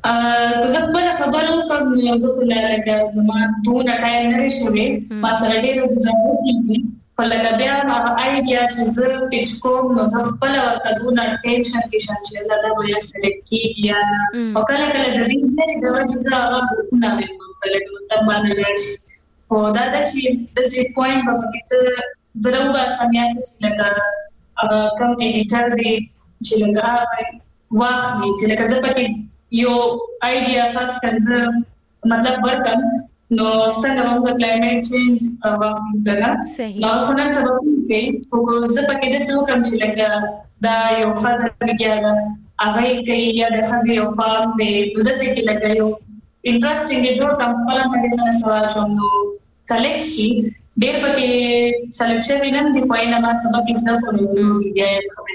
زه خپل خبرو کوم نو زه خو لکه زما دونه ټایم نه شوي ما سره ډېر گزارو کیږي په لکه بیا هغه ایډیا چې زه پیچ کوم نو زه خپل ورته دونه ټینشن کې شم چې دا به یې سلیکټ کیږي یا او کله کله د دې لري د وجه زه هغه نه ویم په لکه مطلب باندې راځي خو دا چې د سی پوینټ په کې ته ضرور به سمیا چې لکه کوم ایډیټر دی چې لکه واخلي چې لکه زه پکې یو ایډیا فرست کنځ مطلب ورکم نو څنګه موږ کلایمټ چینج واخلو دا نو خو نن سبا کې خو زه پکې د څه کوم چې لکه دا یو فازه کېږي هغه کې یا د خزي او پام دی د څه کې لکه یو انټرېستینګ جوړ کوم خپل باندې سوال شوم نو سلیکټ شي ډېر پکې سلیکشن وینم چې فاینه ما سبق زده کوم بیا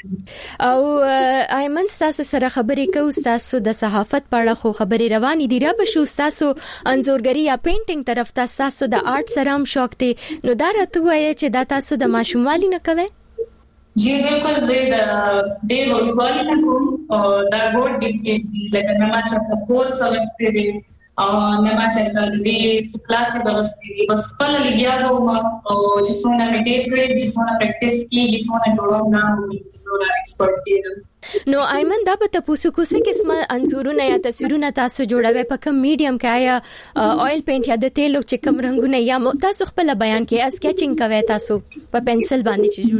او ایمن تاسو سره خبرې کوو تاسو د صحافت په اړه خو خبرې روانې دي را به شو تاسو انځورګری یا پینټینګ طرف تاسو د آرټ سره هم شوق دی نو دا راته وایي چې دا تاسو د ماشوموالي نه کوي؟ جی بالکل زه د ډېر ورکوالي نه کوم او دا ګوډ ګفټ دی لکه نه ما چې کورس اوسته دی او نه ما چې د دې کلاسې اوسته دی بس په لګیا وم او چې څونه میټیټ کړی دي څونه پریکټیس کیږي څونه جوړوم ځان نو ایکسپرت کېږم. نو ایمن دا به تاسو کو څه قسمه انځورونه یا تصویرونه تاسو جوړوي په کوم میډیم کې آیا اویل پینټ یا د تیلو چې کوم رنگونه یا تاسو خپل بیان کې اسکیچینګ کوي تاسو په پنسل باندې چې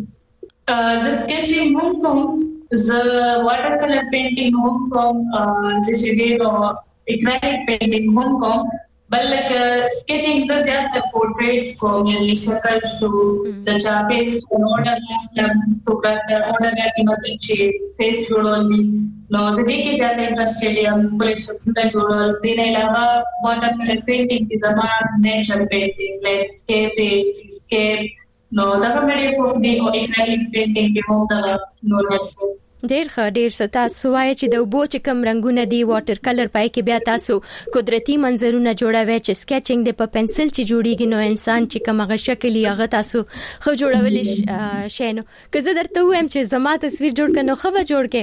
جوړي؟ زه سکیچینګ هم کوم زه واټر کلر پینټینګ هم کوم زه چې دی ایکریلیک پینټینګ هم کوم بل لکه سکیچینګ زه زیات پورټریټس کوم یعنی شکل شو د چا فیس اورډر لاسلم سوګرات اورډر کې مطلب چې فیس جوړول دي نو زه دې کې زیات انټرېستډ یم خپل شکلونه جوړول دي نه علاوه واټر کلر پینټینګ کې زما نیچر پینټینګ لینډسکیپ سیسکیپ نو دا مې فوف دی او ایکریلیک پینټینګ کې هم دا نور ورسره ډیر ستا سوای چې د وبو چې کم رنگونه دی واټر کلر پای کې بیا تاسو قدرتي منظرونه جوړوي چې سکیچینګ د په پنسل چې جوړیږي نو انسان چې کوم غ شکل یې هغه تاسو خو جوړول شي نو که زه درته وایم چې زما تصویر جوړ کړو خو به جوړ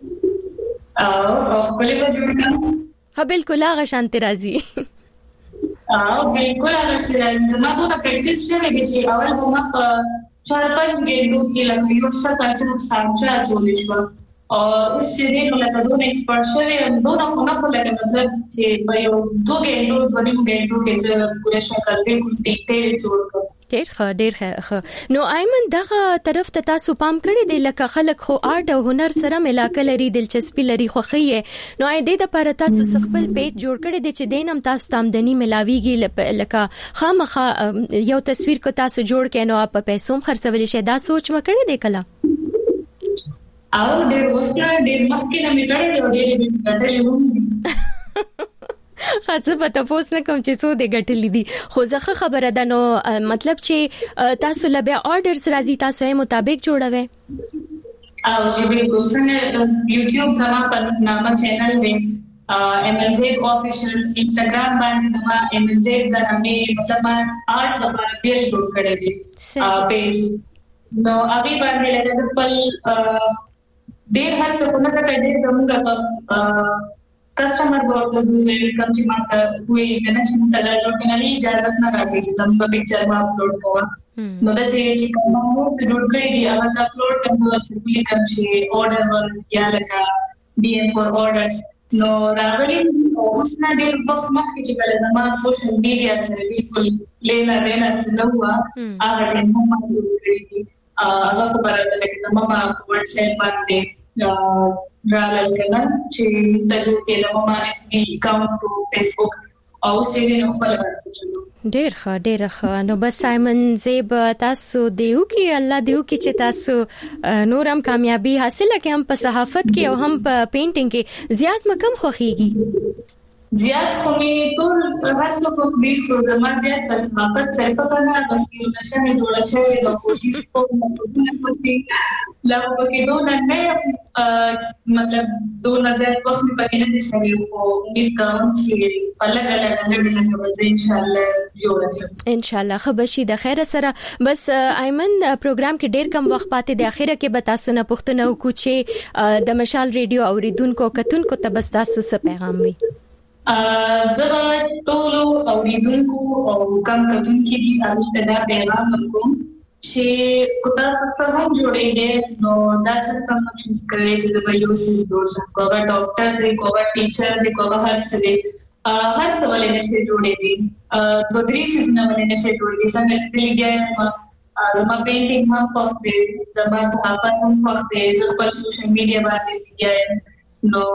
کې او خپل به جوړ کړم ها بالکل هغه شانت راځي بالکل هغه شانت زما ته پریکټیس شوی دی چې اول به ما 4-5 ګډو کې لکه یو څه تاسو سانچا جوړ شو او اوس چې دې لکه دوه ایکسپرت شوی هم دوه خو لکه مطلب چې په یو 2 ګډو 2 ګډو کې چې پوره شکل بالکل ډیټیل جوړ کړ ډیر ښه نو ایمن دغه طرف ته تاسو پام کړی دی لکه خلک خو آرټ او هنر سره ملاقات لري دلچسپي لري خو خې نو اې د لپاره تاسو خپل پیج جوړ کړی دی چې دینم تاسو آمدنی ملاويږي لکه خامخه یو تصویر کو تاسو جوړ کینو په پیسو خرڅول شي دا سوچ مکړی دی کله او ډیر وسته ډیر مخکې نه میټړې دی ډیر به ګټلې وم خاصه په تاسو نه کوم چې څو د غټلې دي خو ځکه خبره ده نو مطلب چې تاسو لبه آرډرز راځي تاسو یې مطابق جوړوي او چې بالکل څنګه یوټیوب زما په نامه چینل دی MLZ official انستګرام باندې زما MLZ د نامې مطلب ما آرټ لپاره پیل جوړ کړی دی پیج نو هغه باندې لکه خپل ډېر هر څه کومه څه کړي زموږ کسٹمر ورته زوی کوم چې ماته وی کنه چې موږ ته جوړ کړي اجازه نه راکړي چې زموږ پکچر ما اپلوډ کوم نو دا چې کومه مو څه جوړ کړی دی هغه اپلوډ کوم چې کوم چې order ورکیا لکه DM for orders نو راغلی اوس نه ډېر وخت مخکې چې کله زما سوشل میډیا سره بالکل لینا دینا سره هوا هغه ټیم ما جوړ کړی دی هغه خبره ده لکه ما واتس اپ باندې راغل کنه چې تاسو کې د ما FB اکاونټ او فیسبوک او سیوی نو خپل ورسېږي ډېر ښه نو بس سایمن زیب تاسو دیو کې الله دیو کې چې تاسو نورم کامیابی حاصل کړئ هم په صحافت کې او هم په پینټینګ کې زیات مکم خوخيږي زیات خو می ټول هر څه خو بیت خو زما زیات د صحافت سره پته نه بس یو نشه جوړه شوی د کوشش کوم نه کوي لا پکې دوه نه مطلب دوه زیات وخت می پکې نه شوی خو امید کوم چې په لګا کې به ان شاء الله جوړه شي ان شاء الله خبشي د خیر سره بس ایمن پروګرام کې ډیر کم وخت پاتې د اخیره کې به تاسو نه پوښتنه وکړو چې د مشال ریډیو اوریدونکو کتونکو ته بس تاسو څه پیغام وي زبا ټولو اوریدونکو او کم کتونکو دي هغه ته دا پیغام ورکوم چې کوتا څه هم جوړېږي نو دا چې کوم چیز کوي چې د بایوسیس دوه کوغه ډاکټر دی کوغه ټیچر دی کوغه هر څه دی هر څه ولې نشي جوړېږي دوه درې څه نه ولې نشي جوړېږي څنګه چې لګي زما پینټینګ هم فوق دی زما صحافت هم فوق دی زه خپل سوشل میډیا باندې لګي نو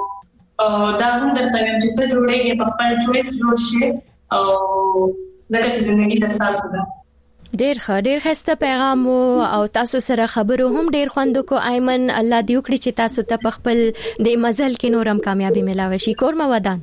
دا هم د تاویم چې څه جوړېږي په خپل چويس جوړ شي او ځکه چې ژوندۍ د تاسو ده ډېر ښه پیغام او تاسو سره خبرو هم ډېر خوند کو ایمن الله دې وکړي چې تاسو ته په خپل د مزل کې نورم کامیابی ملاوي شي کور مو ودان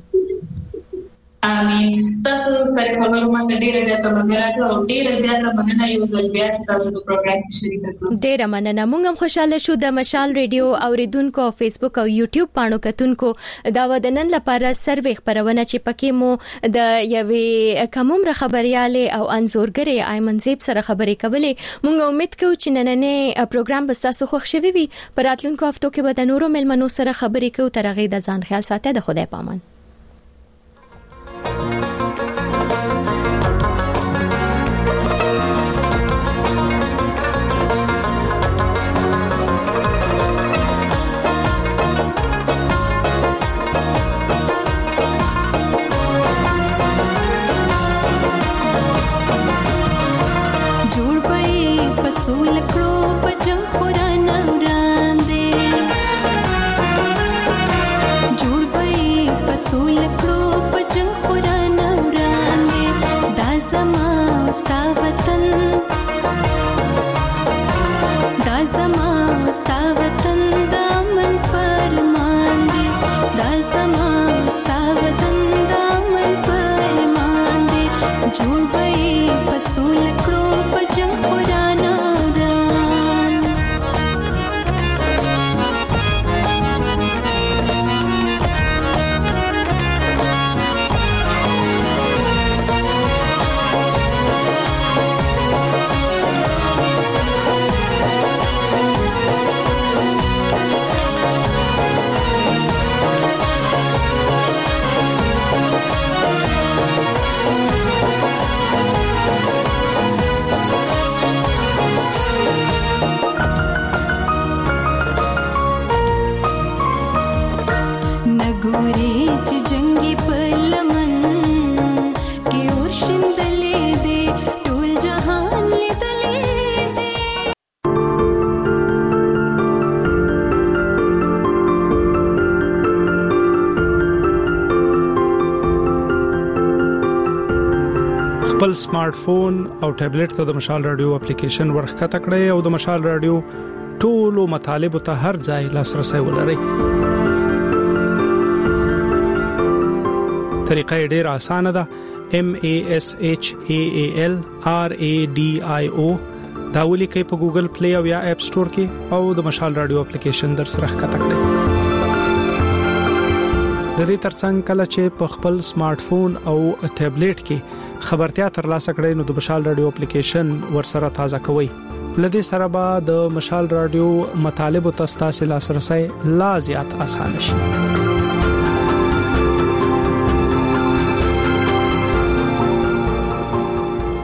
امين تاسو سره خبرو ماته ډېر زیاته مزه راکړه او ډېر زیاته مننه یو ځل بیا چې تاسو په پروګرام کې شریک کړو ډېر مننه موږ هم خوشاله شو د مشال ریډیو اوریدونکو او فیسبوک او یوټیوب پاڼو کتونکو دا ودنن لپاره سروې خبرونه چې پکې مو د یوې کومه خبرياله او انزورګره ایمن زیب سره خبرې کولې موږ امید کوو چې نننې پروګرام به تاسو خوښ شوي وي پر راتلونکو هفتو کې به د نورو ملمنو سره خبرې کوو تر هغه د ځان خیال ساتئ د خدای پامان سول کړو بچن خوران وړاندې جوړ به پسول کړو بچن خوران وړاندې دا زما ستا وطن دامن فرمان دې دا زما ستا وطن دامن فرمان دې جوړ به پسول کړو بچن خوران خپل سمارټ فون او ټابلیټ ته د مشال رادیو اپلیکیشن ورخکته کړئ او د مشال رادیو ټولو مطالب ته هر ځای لاسرسي ولرئ طریقه ډیره اسانه ده MASHAALRADIO دا ولیکئ په ګوګل پلی او یا اپ سٹور کې او د مشال رادیو اپلیکیشن در سره ښکته کړئ. د دې ترڅنګ کله چې په خپل سمارټ فون او ټابلیټ کې خبرتیا ترلاسه کړئ نو د مشال رادیو اپلیکیشن ورسره تازه کوئ. لدې سره به د مشال رادیو مطالب او تاسو لاسرسي لا زیات اسانه شي.